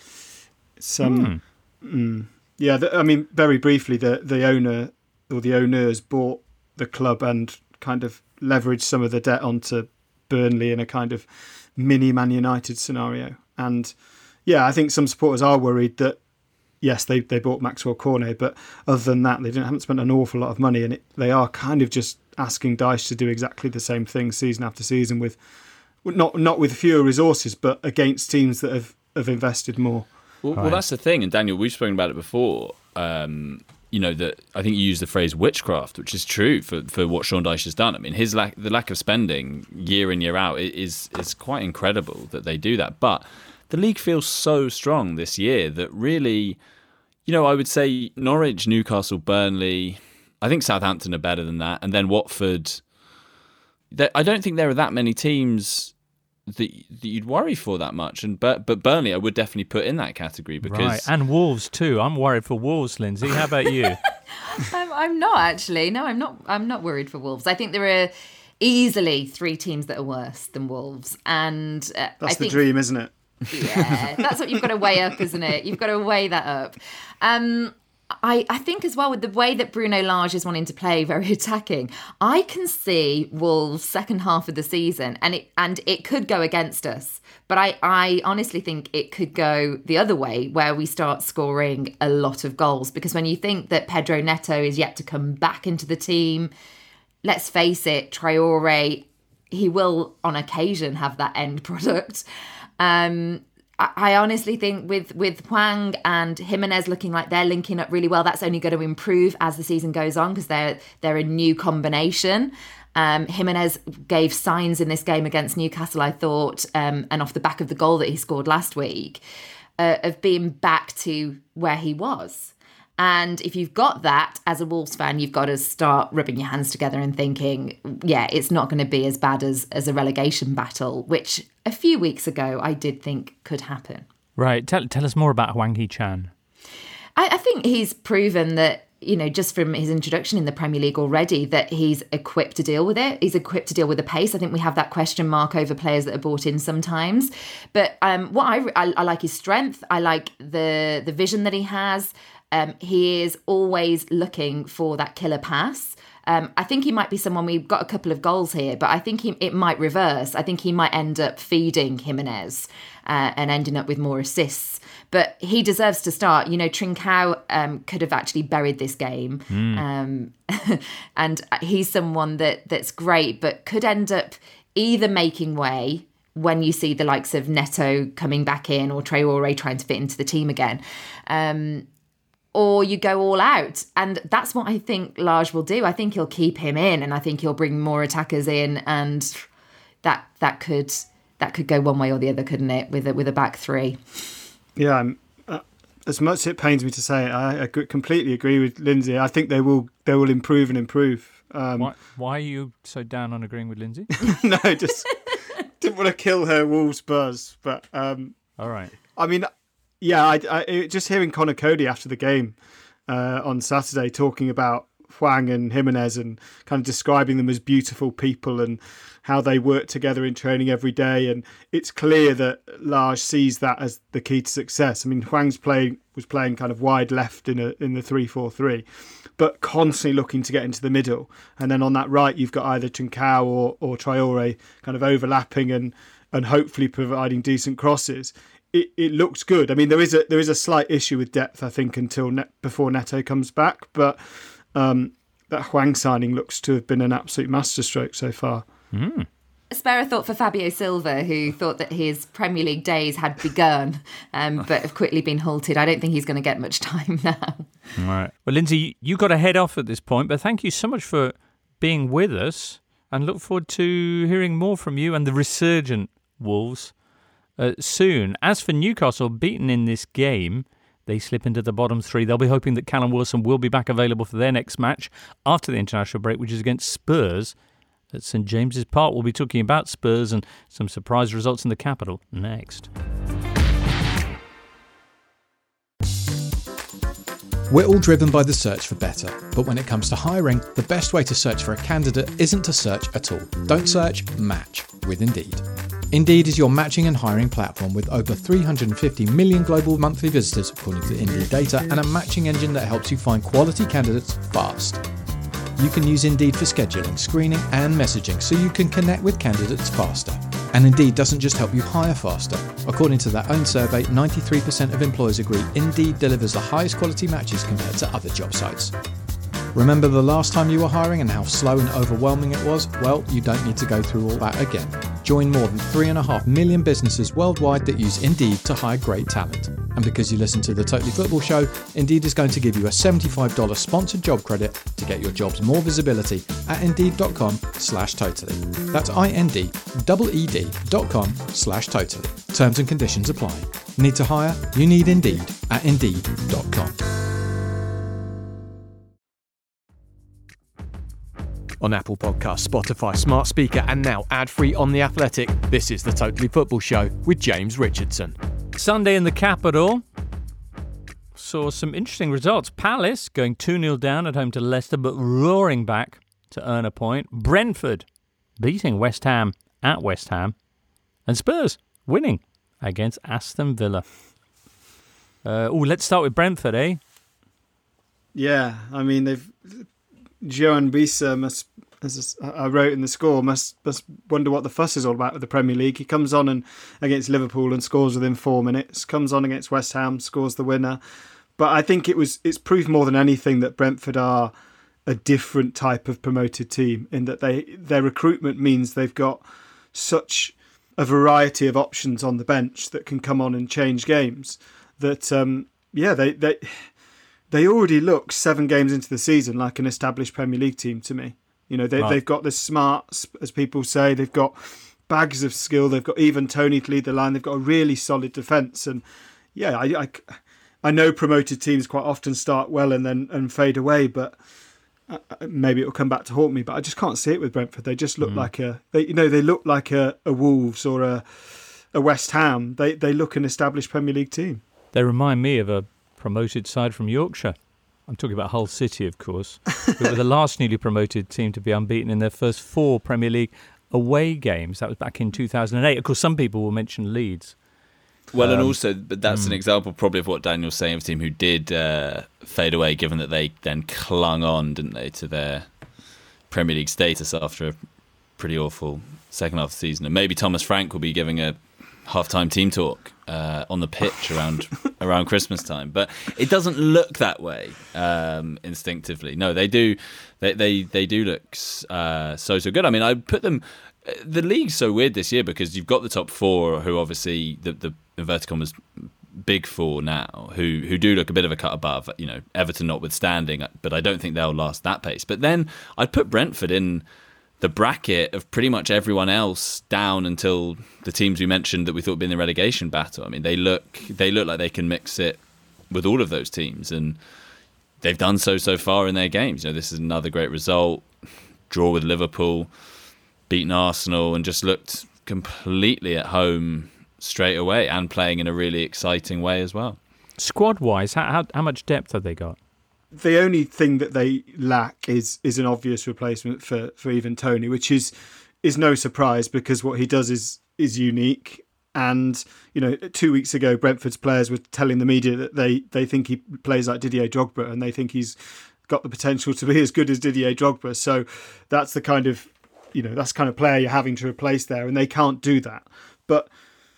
Some, mm, yeah. The, I mean, very briefly, the the owner or the owners bought the club and kind of leveraged some of the debt onto Burnley in a kind of mini Man United scenario. And yeah, I think some supporters are worried that, yes, they, they bought Maxwell Cornet, but other than that, they didn't haven't spent an awful lot of money, and it, they are kind of just asking Dyche to do exactly the same thing season after season with not not with fewer resources, but against teams that have, have invested more. Well, Right. well, that's the thing, and Daniel, we've spoken about it before. Um, you know that I think you used the phrase witchcraft, which is true for, for what Sean Dyche has done. I mean, his lack the lack of spending year in year out is is quite incredible that they do that. But the league feels so strong this year that really, you know, I would say Norwich, Newcastle, Burnley. I think Southampton are better than that, and then Watford. There, I don't think there are that many teams that, that you'd worry for that much, and but but Burnley I would definitely put in that category because Right, and Wolves too. I'm worried for Wolves, Lindsay. How about you? I'm, I'm not actually. No, I'm not. I'm not worried for Wolves. I think there are easily three teams that are worse than Wolves, and uh, That's I the think, dream, isn't it? Yeah, that's what you've got to weigh up, isn't it? You've got to weigh that up. Um, I, I think as well with the way that Bruno Lage is wanting to play, very attacking, I can see Wolves' second half of the season, and it and it could go against us. But I, I honestly think it could go the other way, where we start scoring a lot of goals. Because when you think that Pedro Neto is yet to come back into the team, let's face it, Traore, he will on occasion have that end product. Um, I, I honestly think with, with Hwang and Jimenez looking like they're linking up really well, that's only going to improve as the season goes on because they're they're a new combination. Um, Jimenez gave signs in this game against Newcastle, I thought, um, and off the back of the goal that he scored last week, uh, of being back to where he was. And if you've got that as a Wolves fan, you've got to start rubbing your hands together and thinking, yeah, it's not going to be as bad as, as a relegation battle, which a few weeks ago I did think could happen. Right, tell, tell us more about Hwang Hee-chan. I, I think he's proven that, you know, just from his introduction in the Premier League already, that he's equipped to deal with it. He's equipped to deal with the pace. I think we have that question mark over players that are brought in sometimes. But um, what I, I, I like his strength. I like the the vision that he has. Um, he is always looking for that killer pass. Um, I think he might be someone, we've got a couple of goals here, but I think he, it might reverse. I think he might end up feeding Jimenez uh, and ending up with more assists. But he deserves to start. You know, Trincao um, could have actually buried this game. Mm. Um, and he's someone that that's great, but could end up either making way when you see the likes of Neto coming back in or Traore trying to fit into the team again. Um Or you go all out. And that's what I think Lage will do. I think he'll keep him in, and I think he'll bring more attackers in, and that that could that could go one way or the other, couldn't it, with a, with a back three? Yeah, I'm, uh, as much as it pains me to say it, I, I completely agree with Lindsay. I think they will they will improve and improve. Um, Why, why are you so down on agreeing with Lindsay? no, just didn't want to kill her Wolves buzz. But um, all right. I mean, yeah, I, I, just hearing Conor Cody after the game uh, on Saturday talking about Hwang and Jimenez and kind of describing them as beautiful people and how they work together in training every day. And it's clear that Lage sees that as the key to success. I mean, Hwang's playing was playing kind of wide left in a in the three four three, but constantly looking to get into the middle. And then on that right, you've got either Trincao or, or Traore kind of overlapping and, and hopefully providing decent crosses. It, it looks good. I mean, there is a there is a slight issue with depth, I think, until net, before Neto comes back. But um, that Hwang signing looks to have been an absolute masterstroke so far. Mm. A spare a thought for Fabio Silva, who thought that his Premier League days had begun, um, but have quickly been halted. I don't think he's going to get much time now. All right. Well, Lindsay, you got to head off at this point, but thank you so much for being with us, and look forward to hearing more from you and the resurgent Wolves Uh, soon. As for Newcastle, beaten in this game, they slip into the bottom three. They'll be hoping that Callum Wilson will be back available for their next match after the international break, which is against Spurs at St James's Park. We'll be talking about Spurs and some surprise results in the capital next. We're all driven by the search for better, but when it comes to hiring, the best way to search for a candidate isn't to search at all. Don't search, match with Indeed. Indeed is your matching and hiring platform with over three hundred fifty million global monthly visitors according to Indeed data, and a matching engine that helps you find quality candidates fast. You can use Indeed for scheduling, screening and messaging so you can connect with candidates faster. And Indeed doesn't just help you hire faster. According to their own survey, ninety-three percent of employers agree Indeed delivers the highest quality matches compared to other job sites. Remember the last time you were hiring and how slow and overwhelming it was? Well, you don't need to go through all that again. Join more than three and a half million businesses worldwide that use Indeed to hire great talent. And because you listen to the Totally Football Show, Indeed is going to give you a seventy-five dollars sponsored job credit to get your jobs more visibility at indeed.com slash totally. That's I-N-D-E-E-D dot com slash totally. Terms and conditions apply. Need to hire? You need Indeed at indeed dot com. On Apple Podcasts, Spotify, Smart Speaker, and now ad-free on The Athletic, this is the Totally Football Show with James Richardson. Sunday in the capital saw some interesting results. Palace going two nil down at home to Leicester, but roaring back to earn a point. Brentford beating West Ham at West Ham. And Spurs winning against Aston Villa. Uh, oh, let's start with Brentford, eh? Yeah, I mean, they've... Joan Bisa must, as I wrote in the score, must must wonder what the fuss is all about with the Premier League. He comes on and against Liverpool and scores within four minutes. Comes on against West Ham, scores the winner. But I think it was it's proof more than anything that Brentford are a different type of promoted team in that they their recruitment means they've got such a variety of options on the bench that can come on and change games. That um, yeah, they they. They already look seven games into the season like an established Premier League team to me. You know, they, right. They've got the smarts, as people say. They've got bags of skill. They've got even Tony to lead the line. They've got a really solid defence. And yeah, I, I, I know promoted teams quite often start well and then and fade away, but maybe it will come back to haunt me. But I just can't see it with Brentford. They just look mm. like a, they, you know, they look like a, a Wolves or a, a West Ham. They they look an established Premier League team. They remind me of a promoted side from Yorkshire. I'm talking about Hull City, of course, who were the last newly promoted team to be unbeaten in their first four Premier League away games. That was back in two thousand eight. Of course, some people will mention Leeds. Well, um, and also, but that's mm. an example probably of what Daniel's saying of a team who did uh, fade away, given that they then clung on, didn't they, to their Premier League status after a pretty awful second half of the season. And maybe Thomas Frank will be giving a half-time team talk uh, on the pitch around around Christmas time, but it doesn't look that way um, instinctively. No, they do, they they, they do look uh, so so good. I mean, I put them. The league's so weird this year because you've got the top four, who obviously the the inverted commas big four now, who who do look a bit of a cut above. You know, Everton notwithstanding, but I don't think they'll last that pace. But then I'd put Brentford in the bracket of pretty much everyone else down until the teams we mentioned that we thought would be in the relegation battle. I mean, they look they look like they can mix it with all of those teams, and they've done so so far in their games. You know, this is another great result. Draw with Liverpool, beaten Arsenal, and just looked completely at home straight away, and playing in a really exciting way as well. Squad-wise, how how, how much depth have they got? The only thing that they lack is is an obvious replacement for, for even Tony, which is is no surprise because what he does is is unique. And you know, two weeks ago, Brentford's players were telling the media that they, they think he plays like Didier Drogba, and they think he's got the potential to be as good as Didier Drogba. So that's the kind of you know that's the kind of player you're having to replace there, and they can't do that. But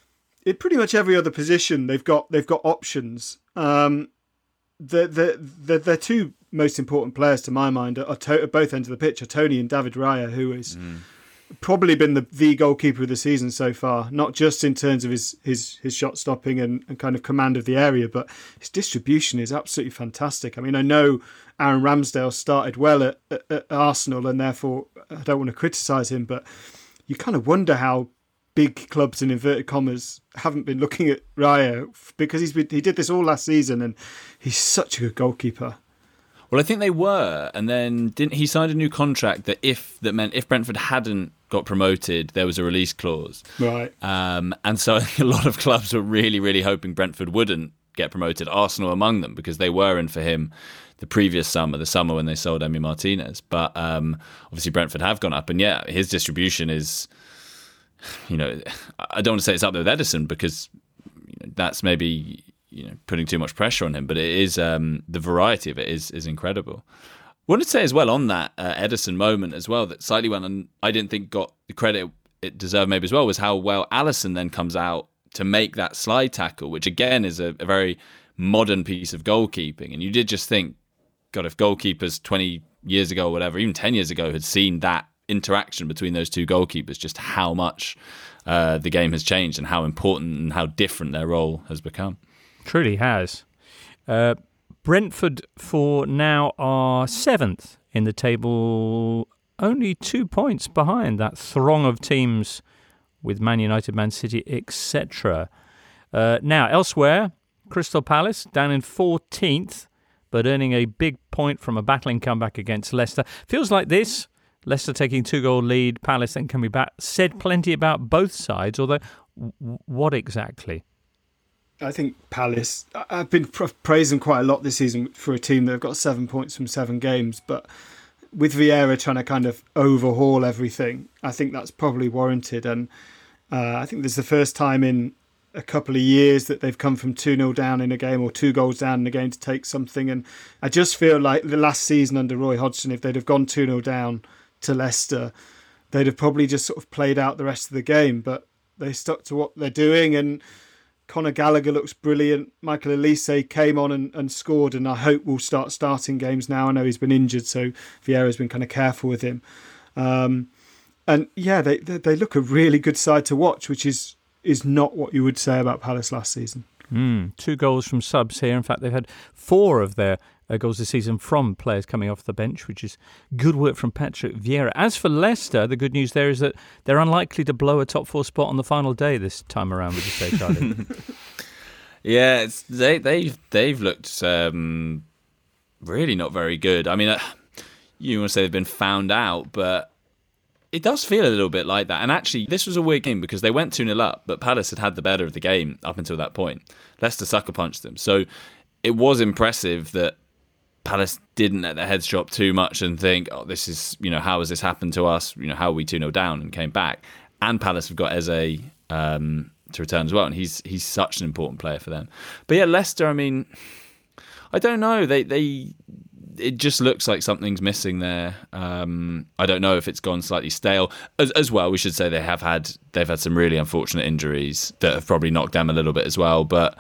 in pretty much every other position, they've got they've got options. Um, The, the the the two most important players to my mind are, are to, at both ends of the pitch are Tony and David Raya, who has mm. probably been the, the goalkeeper of the season so far, not just in terms of his his, his shot stopping and, and kind of command of the area, but his distribution is absolutely fantastic. I mean, I know Aaron Ramsdale started well at, at, at Arsenal, and therefore I don't want to criticise him, but you kind of wonder how big clubs in inverted commas haven't been looking at Raya, because he's been, he did this all last season and he's such a good goalkeeper. Well, I think they were, and then didn't he signed a new contract that if that meant if Brentford hadn't got promoted, there was a release clause. Right. Um, and so I think a lot of clubs were really, really hoping Brentford wouldn't get promoted, Arsenal among them, because they were in for him the previous summer, the summer when they sold Emi Martinez. But um, obviously Brentford have gone up, and yeah, his distribution is, you know, I don't want to say it's up there with Ederson because you know, that's maybe you know putting too much pressure on him, but it is um, the variety of it is is incredible. I wanted to say as well on that uh, Ederson moment as well that slightly went on. I didn't think got the credit it deserved maybe as well was how well Alisson then comes out to make that slide tackle, which again is a, a very modern piece of goalkeeping. And you did just think, God, if goalkeepers twenty years ago or whatever, even ten years ago, had seen that interaction between those two goalkeepers, just how much uh, the game has changed and how important and how different their role has become. Truly has. Uh, Brentford for now are seventh in the table, only two points behind that throng of teams with Man United, Man City, et cetera. Uh, now, elsewhere, Crystal Palace down in fourteenth, but earning a big point from a battling comeback against Leicester. Feels like this, Leicester taking two-goal lead, Palace then coming back, said plenty about both sides, although w- what exactly? I think Palace, I've been praising quite a lot this season for a team that have got seven points from seven games, but with Vieira trying to kind of overhaul everything, I think that's probably warranted. And uh, I think this is the first time in a couple of years that they've come from two nil down in a game or two goals down in a game to take something. And I just feel like the last season under Roy Hodgson, if they'd have gone two nil down to Leicester, they'd have probably just sort of played out the rest of the game. But they stuck to what they're doing, and Conor Gallagher looks brilliant. Michael Olise came on and, and scored, and I hope will start starting games now. I know he's been injured, so Vieira's been kind of careful with him. Um, and yeah, they, they they look a really good side to watch, which is is not what you would say about Palace last season. Mm, two goals from subs here. In fact, they've had four of their uh, goals this season from players coming off the bench, which is good work from Patrick Vieira. As for Leicester, the good news there is that they're unlikely to blow a top four spot on the final day this time around, would you say, Charlie? Yeah, it's, they, they've, they've looked um, really not very good. I mean, uh, you want to say they've been found out, but it does feel a little bit like that. And actually, this was a weird game because they went two nil up, but Palace had had the better of the game up until that point. Leicester sucker punched them. So it was impressive that Palace didn't let their heads drop too much and think, oh, this is, you know, how has this happened to us? You know, how are we two nil down, and came back. And Palace have got Eze um, to return as well, and he's he's such an important player for them. But yeah, Leicester, I mean, I don't know. They they it just looks like something's missing there. Um, I don't know if it's gone slightly stale. As, as well, we should say they have had they've had some really unfortunate injuries that have probably knocked them a little bit as well. But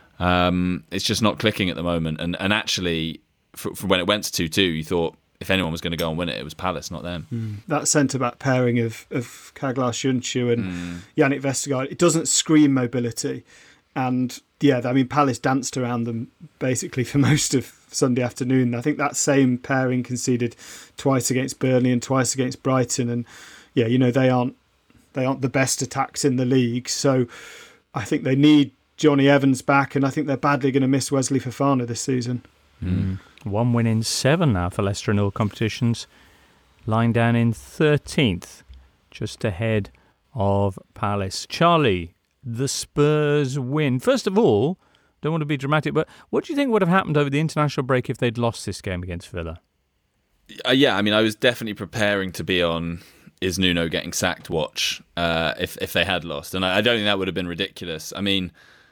um, it's just not clicking at the moment. And and actually, for, for when it went to two two, you thought if anyone was going to go and win it, it was Palace, not them. Mm. That centre-back pairing of, of Kaglar Şunçu and mm. Yannick Vestergaard, it doesn't scream mobility. And yeah, I mean, Palace danced around them basically for most of Sunday afternoon. I think that same pairing conceded twice against Burnley and twice against Brighton. And yeah, you know, they aren't they aren't the best attacks in the league. So I think they need Johnny Evans back, and I think they're badly going to miss Wesley Fofana this season. Mm. One win in seven now for Leicester in all competitions. Lying down in thirteenth, just ahead of Palace. Charlie, the Spurs win. First of all, don't want to be dramatic, but what do you think would have happened over the international break if they'd lost this game against Villa? Uh, yeah, I mean, I was definitely preparing to be on is Nuno getting sacked watch uh, if if they had lost, and I, I don't think that would have been ridiculous. I mean,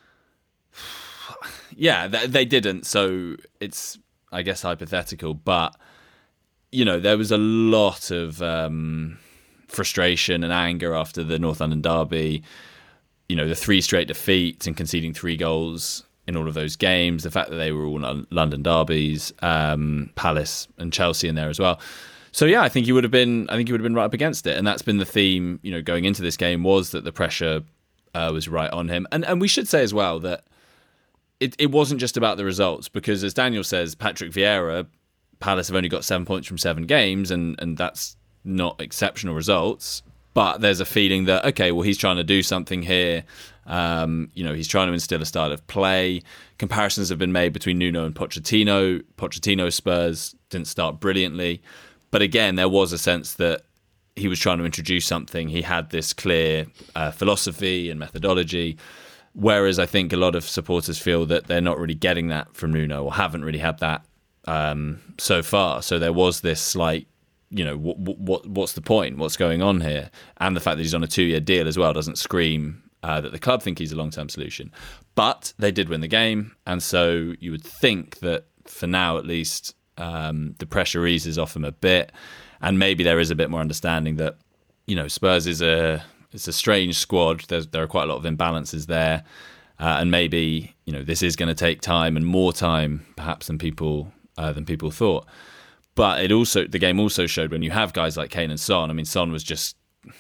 yeah, they, they didn't, so it's, I guess, hypothetical, but you know, there was a lot of um, frustration and anger after the North London derby. You know, the three straight defeats and conceding three goals in all of those games, the fact that they were all London derbies, um, Palace and Chelsea in there as well. So yeah, I think he would have been. I think he would have been right up against it, and that's been the theme. You know, going into this game was that the pressure uh, was right on him, and and we should say as well that it it wasn't just about the results, because as Daniel says, Patrick Vieira, Palace have only got seven points from seven games, and and that's not exceptional results. But there's a feeling that, okay, well, he's trying to do something here. Um, you know, he's trying to instill a style of play. Comparisons have been made between Nuno and Pochettino. Pochettino's Spurs didn't start brilliantly. But again, there was a sense that he was trying to introduce something. He had this clear uh, philosophy and methodology. Whereas I think a lot of supporters feel that they're not really getting that from Nuno, or haven't really had that um, so far. So there was this slight, you know, what, what what's the point? What's going on here? And the fact that he's on a two-year deal as well doesn't scream uh, that the club think he's a long-term solution. But they did win the game, and so you would think that for now at least um, the pressure eases off him a bit, and maybe there is a bit more understanding that, you know, Spurs is a it's a strange squad. There's, there are quite a lot of imbalances there. Uh, and maybe, you know, this is going to take time and more time, perhaps, than people uh, than people thought. But it also the game also showed when you have guys like Kane and Son. I mean, Son was just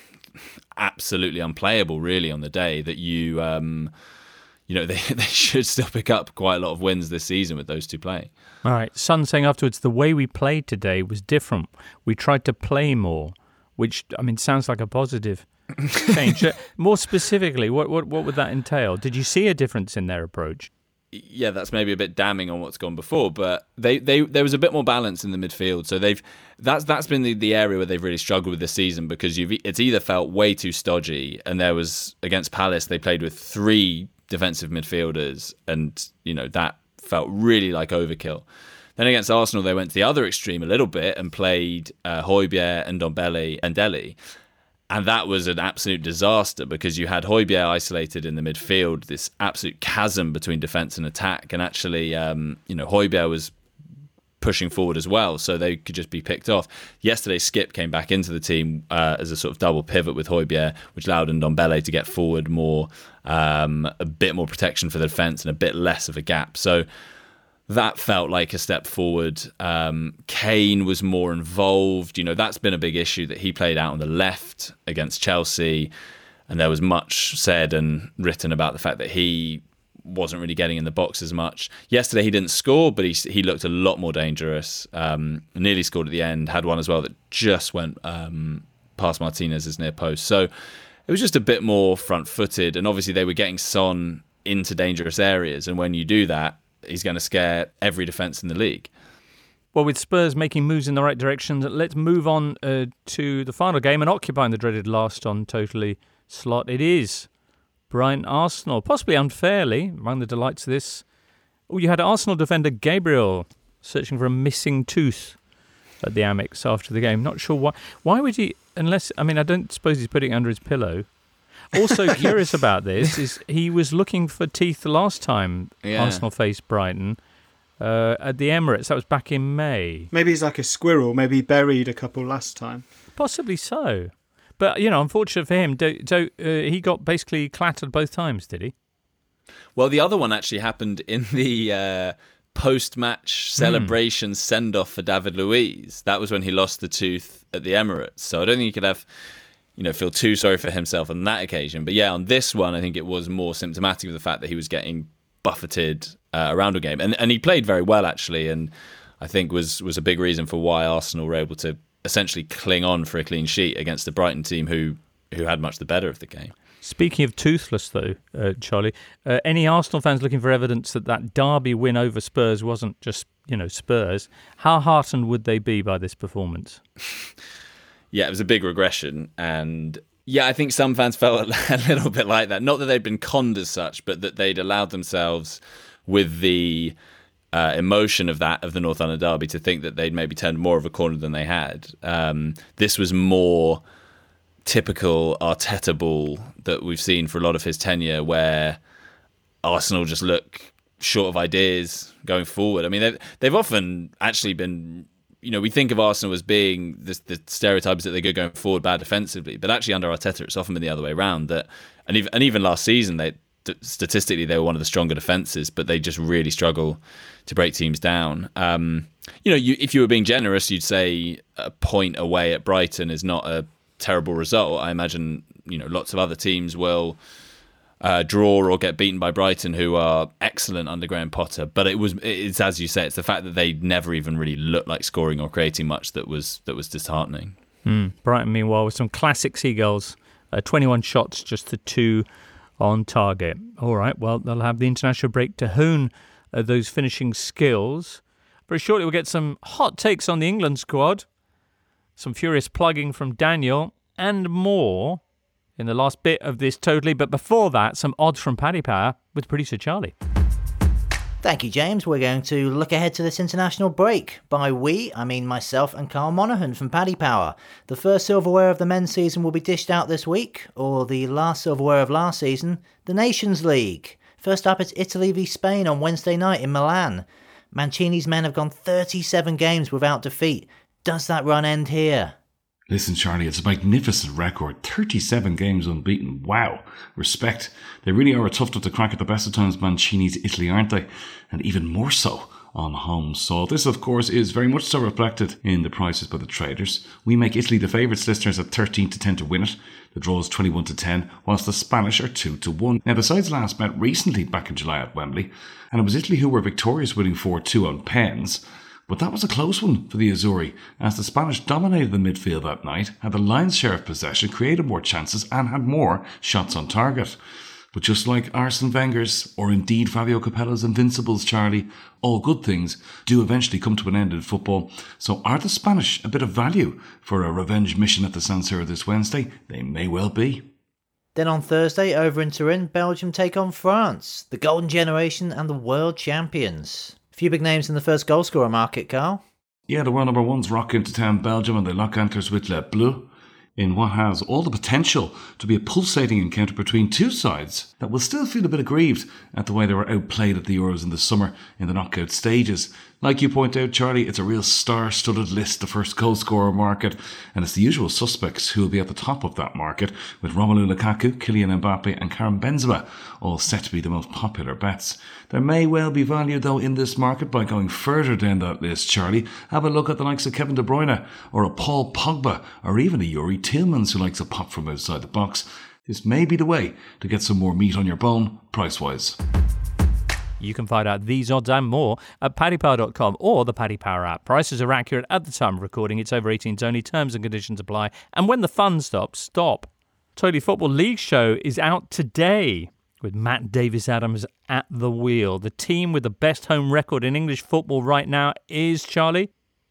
absolutely unplayable, really, on the day. That you, um, you know, they they should still pick up quite a lot of wins this season with those two playing. All right, Son saying afterwards, the way we played today was different. We tried to play more, which I mean sounds like a positive change. More specifically, what what what would that entail? Did you see a difference in their approach? Yeah, that's maybe a bit damning on what's gone before, but they, they there was a bit more balance in the midfield. So they've that's that's been the, the area where they've really struggled with this season, because you've it's either felt way too stodgy, and there was against Palace they played with three defensive midfielders, and you know that felt really like overkill. Then against Arsenal they went to the other extreme a little bit and played uh, Højbjerg and Ndombele and Dele. And that was an absolute disaster, because you had Højbjerg isolated in the midfield, this absolute chasm between defence and attack. And actually, um, you know, Højbjerg was pushing forward as well, so they could just be picked off. Yesterday, Skip came back into the team uh, as a sort of double pivot with Højbjerg, which allowed Ndombele to get forward more, um, a bit more protection for the defence and a bit less of a gap. So that felt like a step forward. Um, Kane was more involved. You know, that's been a big issue, that he played out on the left against Chelsea. And there was much said and written about the fact that he wasn't really getting in the box as much. Yesterday, he didn't score, but he he looked a lot more dangerous. Um, nearly scored at the end. Had one as well that just went um, past Martinez's near post. So it was just a bit more front-footed. And obviously, they were getting Son into dangerous areas. And when you do that, he's going to scare every defence in the league. Well, with Spurs making moves in the right direction, let's move on uh, to the final game and occupying the dreaded last on Totally slot. It is Brighton Arsenal, possibly unfairly, among the delights of this. Oh, you had Arsenal defender Gabriel searching for a missing tooth at the Amex after the game. Not sure why. Why would he, unless, I mean, I don't suppose he's putting it under his pillow. Also curious about this is he was looking for teeth the last time yeah. Arsenal faced Brighton uh, at the Emirates. That was back in May. Maybe he's like a squirrel. Maybe he buried a couple last time. Possibly so. But, you know, unfortunate for him, do, do, uh, he got basically clattered both times, did he? Well, the other one actually happened in the uh, post-match celebration mm. send-off for David Luiz. That was when he lost the tooth at the Emirates. So I don't think you could have... you know, feel too sorry for himself on that occasion. But yeah, on this one, I think it was more symptomatic of the fact that he was getting buffeted uh, around a game. And and he played very well, actually, and I think was, was a big reason for why Arsenal were able to essentially cling on for a clean sheet against the Brighton team who, who had much the better of the game. Speaking of toothless, though, uh, Charlie, uh, any Arsenal fans looking for evidence that that derby win over Spurs wasn't just, you know, Spurs, how heartened would they be by this performance? Yeah, it was a big regression, and yeah, I think some fans felt a little bit like that. Not that they'd been conned as such, but that they'd allowed themselves, with the uh, emotion of that of the North London derby, to think that they'd maybe turned more of a corner than they had. Um, this was more typical Arteta ball that we've seen for a lot of his tenure, where Arsenal just look short of ideas going forward. I mean, they've, they've often actually been... You know, we think of Arsenal as being the, the stereotypes that they go going forward bad defensively, but actually under Arteta, it's often been the other way around. That, and even, and even last season, they statistically they were one of the stronger defenses, but they just really struggle to break teams down. Um, you know, you, if you were being generous, you'd say a point away at Brighton is not a terrible result. I imagine, you know, lots of other teams will Uh, draw or get beaten by Brighton, who are excellent under Graham Potter. But it was, it's as you say, it's the fact that they never even really looked like scoring or creating much that was that was disheartening. Mm. Brighton, meanwhile, with some classic Seagulls, uh, twenty-one shots, just the two on target. All right, well, they'll have the international break to hone uh, those finishing skills. Very shortly, we'll get some hot takes on the England squad, some furious plugging from Daniel, and more in the last bit of this Totally. But before that, some odds from Paddy Power with producer Charlie. Thank you, James. We're going to look ahead to this international break. By we, I mean myself and Carl Monaghan from Paddy Power. The first silverware of the men's season will be dished out this week, or the last silverware of last season, the Nations League. First up, it's Italy v Spain on Wednesday night in Milan. Mancini's men have gone thirty-seven games without defeat. Does that run end here? Listen, Charlie, it's a magnificent record. thirty-seven games unbeaten. Wow. Respect. They really are a tough nut to crack at the best of times. Mancini's Italy, aren't they? And even more so on home soil. This, of course, is very much so reflected in the prices by the traders. We make Italy the favourites, listeners, at thirteen to ten to win it. The draw is twenty-one to ten, whilst the Spanish are two to one. Now, the sides last met recently back in July at Wembley, and it was Italy who were victorious, winning four two on pens. But that was a close one for the Azzurri, as the Spanish dominated the midfield that night, had the lion's share of possession, created more chances and had more shots on target. But just like Arsene Wenger's, or indeed Fabio Capello's Invincibles, Charlie, all good things do eventually come to an end in football. So are the Spanish a bit of value for a revenge mission at the San Siro this Wednesday? They may well be. Then on Thursday, over in Turin, Belgium take on France, the golden generation and the world champions. A few big names in the first goalscorer market, Carl. Yeah, the world number ones rock into town, Belgium, and they lock anchors with Le Bleu in what has all the potential to be a pulsating encounter between two sides that will still feel a bit aggrieved at the way they were outplayed at the Euros in the summer in the knockout stages. Like you point out, Charlie, it's a real star-studded list, the first goal-scorer market, and it's the usual suspects who will be at the top of that market, with Romelu Lukaku, Kylian Mbappe and Karim Benzema all set to be the most popular bets. There may well be value, though, in this market by going further down that list, Charlie. Have a look at the likes of Kevin De Bruyne, or a Paul Pogba, or even a Yuri Tillmans who likes a pop from outside the box. This may be the way to get some more meat on your bone, price-wise. You can find out these odds and more at paddy power dot com or the Paddy Power app. Prices are accurate at the time of recording. It's over eighteens only. Terms and conditions apply. And when the fun stops, stop. Totally Football League show is out today with Matt Davis-Adams at the wheel. The team with the best home record in English football right now is, Charlie?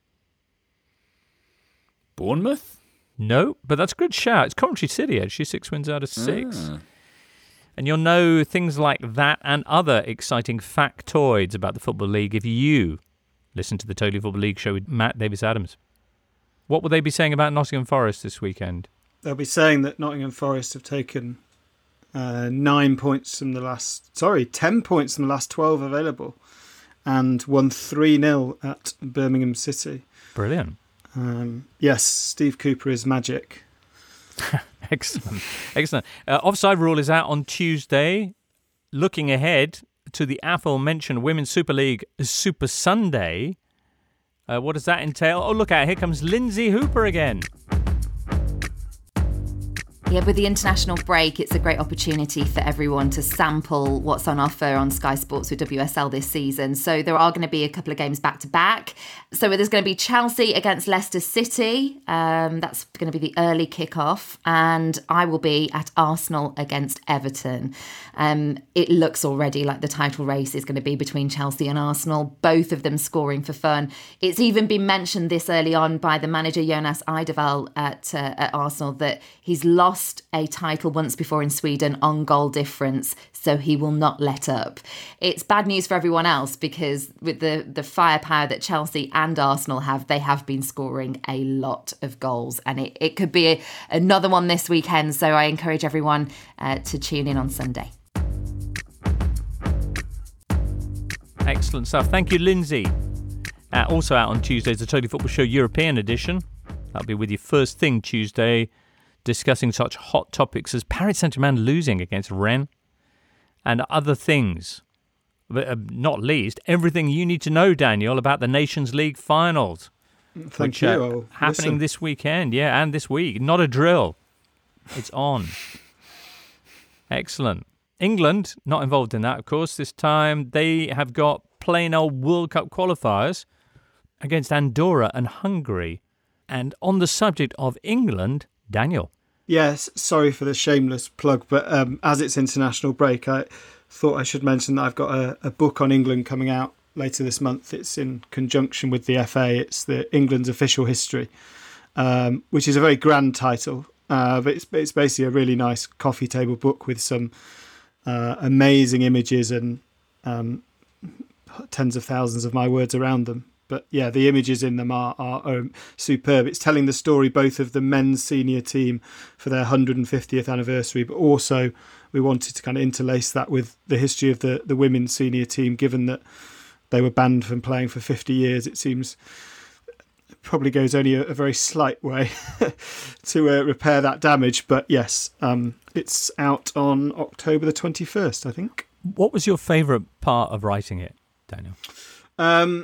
Bournemouth? No, but that's a good shout. It's Coventry City, actually. Six wins out of six. Ah. And you'll know things like that and other exciting factoids about the Football League if you listen to the Totally Football League show with Matt Davis-Adams. What will they be saying about Nottingham Forest this weekend? They'll be saying that Nottingham Forest have taken uh, nine points from the last... Sorry, ten points from the last twelve available and won three nil at Birmingham City. Brilliant. Um, yes, Steve Cooper is magic. Excellent. Excellent. Uh, offside rule is out on Tuesday. Looking ahead to the aforementioned Women's Super League Super Sunday, uh, what does that entail? Oh, look out. Here comes Lindsay Hooper again. Yeah, with the international break, it's a great opportunity for everyone to sample what's on offer on Sky Sports with W S L this season. So there are going to be a couple of games back to back. So there's going to be Chelsea against Leicester City. Um, that's going to be the early kickoff. And I will be at Arsenal against Everton. Um, it looks already like the title race is going to be between Chelsea and Arsenal, both of them scoring for fun. It's even been mentioned this early on by the manager Jonas Eidevall at, uh, at Arsenal that he's lost a title once before in Sweden on goal difference, so he will not let up. It's bad news for everyone else because with the, the firepower that Chelsea and Arsenal have, they have been scoring a lot of goals, and it, it could be a, another one this weekend, so I encourage everyone uh, to tune in on Sunday. Excellent stuff. Thank you, Lindsay. Uh, also out on Tuesday is the Totally Football Show European edition. That'll be with you first thing Tuesday, discussing such hot topics as Paris Saint-Germain losing against Rennes and other things. But uh, not least, everything you need to know, Daniel, about the Nations League finals. Thank which, you. Uh, I'll happening listen. this weekend, yeah, and this week. Not a drill. It's on. Excellent. England, not involved in that, of course. This time they have got plain old World Cup qualifiers against Andorra and Hungary. And on the subject of England, Daniel. Yes, sorry for the shameless plug, but um, as it's international break, I thought I should mention that I've got a, a book on England coming out later this month. It's in conjunction with the F A. It's the England's Official History, um, which is a very grand title, uh, but it's, it's basically a really nice coffee table book with some uh, amazing images and um, tens of thousands of my words around them. But yeah, the images in them are, are, are superb. It's telling the story both of the men's senior team for their one hundred fiftieth anniversary, but also we wanted to kind of interlace that with the history of the, the women's senior team, given that they were banned from playing for fifty years. It seems probably goes only a, a very slight way to uh, repair that damage. But yes, um, it's out on October the twenty-first, I think. What was your favourite part of writing it, Daniel? Um,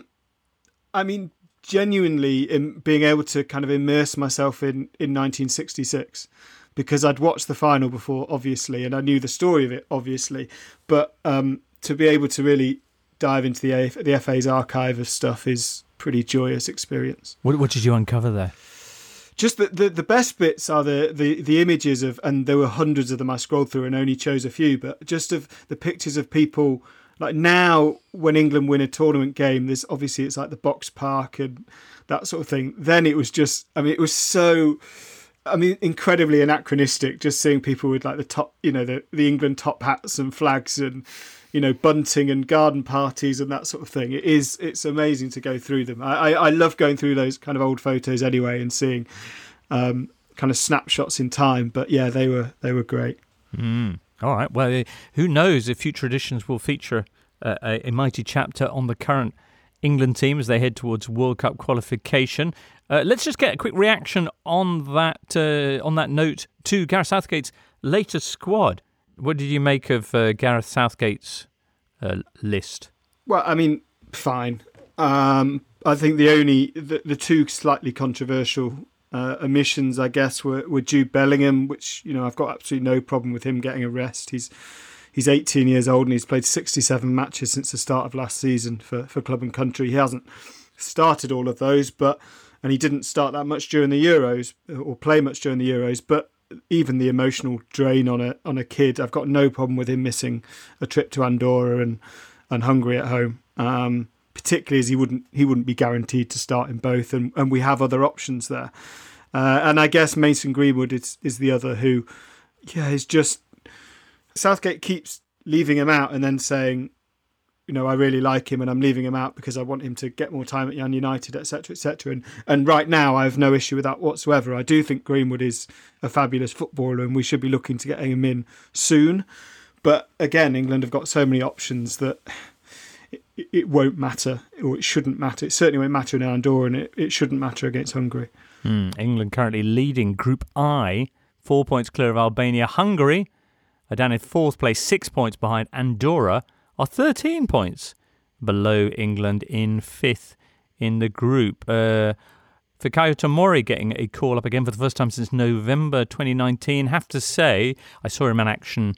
I mean, genuinely in being able to kind of immerse myself in, in nineteen sixty-six, because I'd watched the final before, obviously, and I knew the story of it, obviously. But um, to be able to really dive into the, A F, the F A's archive of stuff is pretty joyous experience. What, what did you uncover there? Just the, the, the best bits are the, the, the images of, and there were hundreds of them I scrolled through and only chose a few, but just of the pictures of people, like now when England win a tournament game, there's obviously it's like the Box Park and that sort of thing. Then it was just, I mean, it was so, I mean, incredibly anachronistic, just seeing people with like the top, you know, the, the England top hats and flags and, you know, bunting and garden parties and that sort of thing. It is, it's amazing to go through them. I, I, I love going through those kind of old photos anyway and seeing um, kind of snapshots in time. But yeah, they were they were great. Mm. All right. Well, who knows if future editions will feature uh, a, a mighty chapter on the current England team as they head towards World Cup qualification. Uh, let's just get a quick reaction on that uh, on that note to Gareth Southgate's latest squad. What did you make of uh, Gareth Southgate's uh, list? Well, I mean, fine. Um, I think the only the, the two slightly controversial uh, omissions, I guess, were, were Jude Bellingham, which, you know, I've got absolutely no problem with him getting a rest. He's he's eighteen years old and he's played sixty-seven matches since the start of last season for, for club and country. He hasn't started all of those, but and he didn't start that much during the Euros or play much during the Euros, but even the emotional drain on a on a kid, I've got no problem with him missing a trip to Andorra and, and Hungary at home. Um, particularly as he wouldn't he wouldn't be guaranteed to start in both, and, and we have other options there. Uh, and I guess Mason Greenwood is is the other who, yeah, is just Southgate keeps leaving him out and then saying, you know, I really like him and I'm leaving him out because I want him to get more time at Man United, et cetera, et cetera. And, and right now I have no issue with that whatsoever. I do think Greenwood is a fabulous footballer and we should be looking to get him in soon. But again, England have got so many options that it, it won't matter, or it shouldn't matter. It certainly won't matter in Andorra and it, it shouldn't matter against Hungary. Hmm. England currently leading Group I, four points clear of Albania. Hungary are down in fourth place, six points behind Andorra, are thirteen points below England in fifth in the group. Uh, Fikayo Tomori getting a call up again for the first time since November twenty nineteen. Have to say, I saw him in action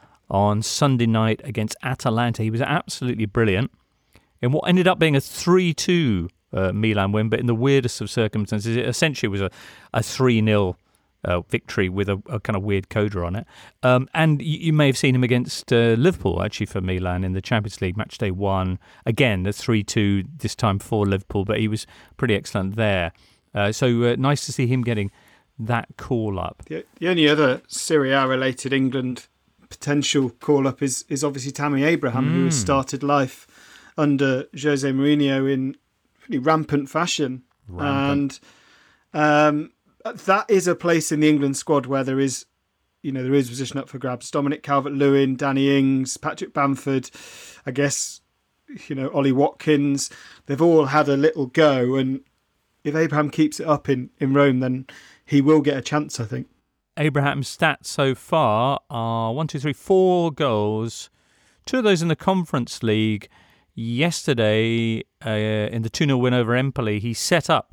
on Sunday night against Atalanta. He was absolutely brilliant in what ended up being a three two uh, Milan win, but in the weirdest of circumstances. It essentially was a, a three nil Uh, victory with a, a kind of weird coda on it. Um, and you, you may have seen him against uh, Liverpool, actually, for Milan in the Champions League, match day one. Again, the three two, this time for Liverpool, but he was pretty excellent there. Uh, so uh, nice to see him getting that call-up. The, the only other Serie A-related England potential call-up is, is obviously Tammy Abraham, mm. who has started life under Jose Mourinho in pretty rampant fashion. Rampant. And Um, that is a place in the England squad where there is, you know, there is position up for grabs. Dominic Calvert-Lewin, Danny Ings, Patrick Bamford, I guess, you know, Ollie Watkins. They've all had a little go, and if Abraham keeps it up in, in Rome, then he will get a chance, I think. Abraham's stats so far are one, two, three, four goals. Two of those in the Conference League. Yesterday, uh, in the two nil win over Empoli, he set up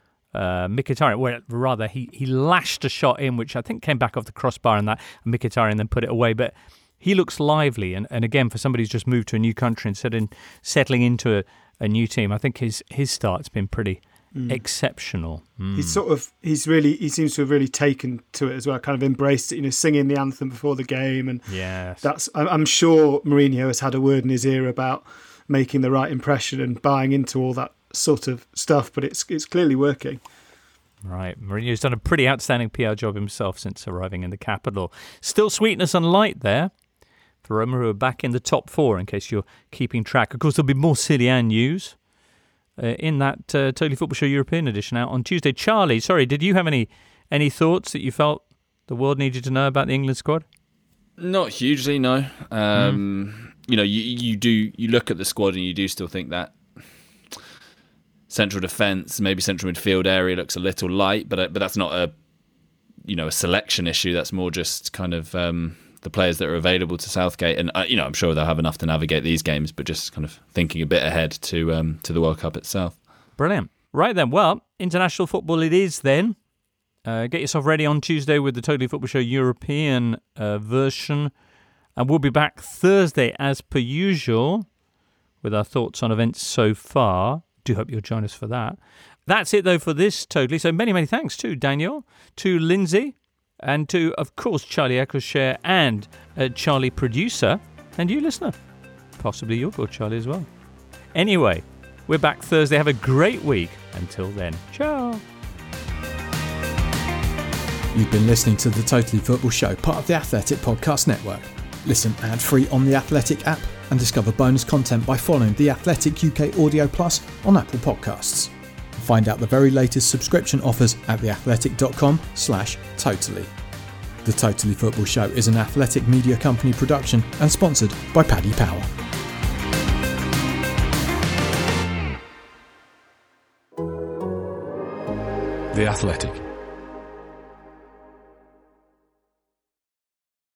Uh, Mkhitaryan, well, rather he, he lashed a shot in, which I think came back off the crossbar, and that and Mkhitaryan then put it away. But he looks lively, and, and again, for somebody who's just moved to a new country and set in, settling into a, a new team, I think his his start's been pretty mm. exceptional. Mm. He's sort of he's really he seems to have really taken to it as well, kind of embraced it, you know, singing the anthem before the game, and yes. that's I'm sure Mourinho has had a word in his ear about making the right impression and buying into all that sort of stuff, but it's it's clearly working. Right, Mourinho's done a pretty outstanding P R job himself since arriving in the capital. Still sweetness and light there for Roma, who are back in the top four, in case you're keeping track. Of course, there'll be more Serie A news uh, in that uh, Totally Football Show European edition out on Tuesday. Charlie, sorry, did you have any any thoughts that you felt the world needed to know about the England squad? Not hugely, no. Um, mm. You know, you you do you look at the squad and you do still think that central defence, maybe central midfield area looks a little light, but but that's not a you know a selection issue. That's more just kind of um, the players that are available to Southgate, and uh, you know I'm sure they'll have enough to navigate these games, but just kind of thinking a bit ahead to um, to the World Cup itself. Brilliant. Right then, well, international football it is then. Uh, get yourself ready on Tuesday with the Totally Football Show European uh, version. And we'll be back Thursday as per usual with our thoughts on events so far. Do hope you'll join us for that. That's it though for this Totally. So many, many thanks to Daniel, to Lindsay, and to, of course, Charlie Eccleshare and uh, Charlie Producer, and you listener. Possibly you're called Charlie as well. Anyway, we're back Thursday. Have a great week. Until then, ciao. You've been listening to the Totally Football Show, part of the Athletic Podcast Network. Listen ad-free on the Athletic app and discover bonus content by following the Athletic U K Audio Plus on Apple Podcasts. Find out the very latest subscription offers at theathletic.com slash totally. The Totally Football Show is an Athletic Media Company production and sponsored by Paddy Power. The Athletic.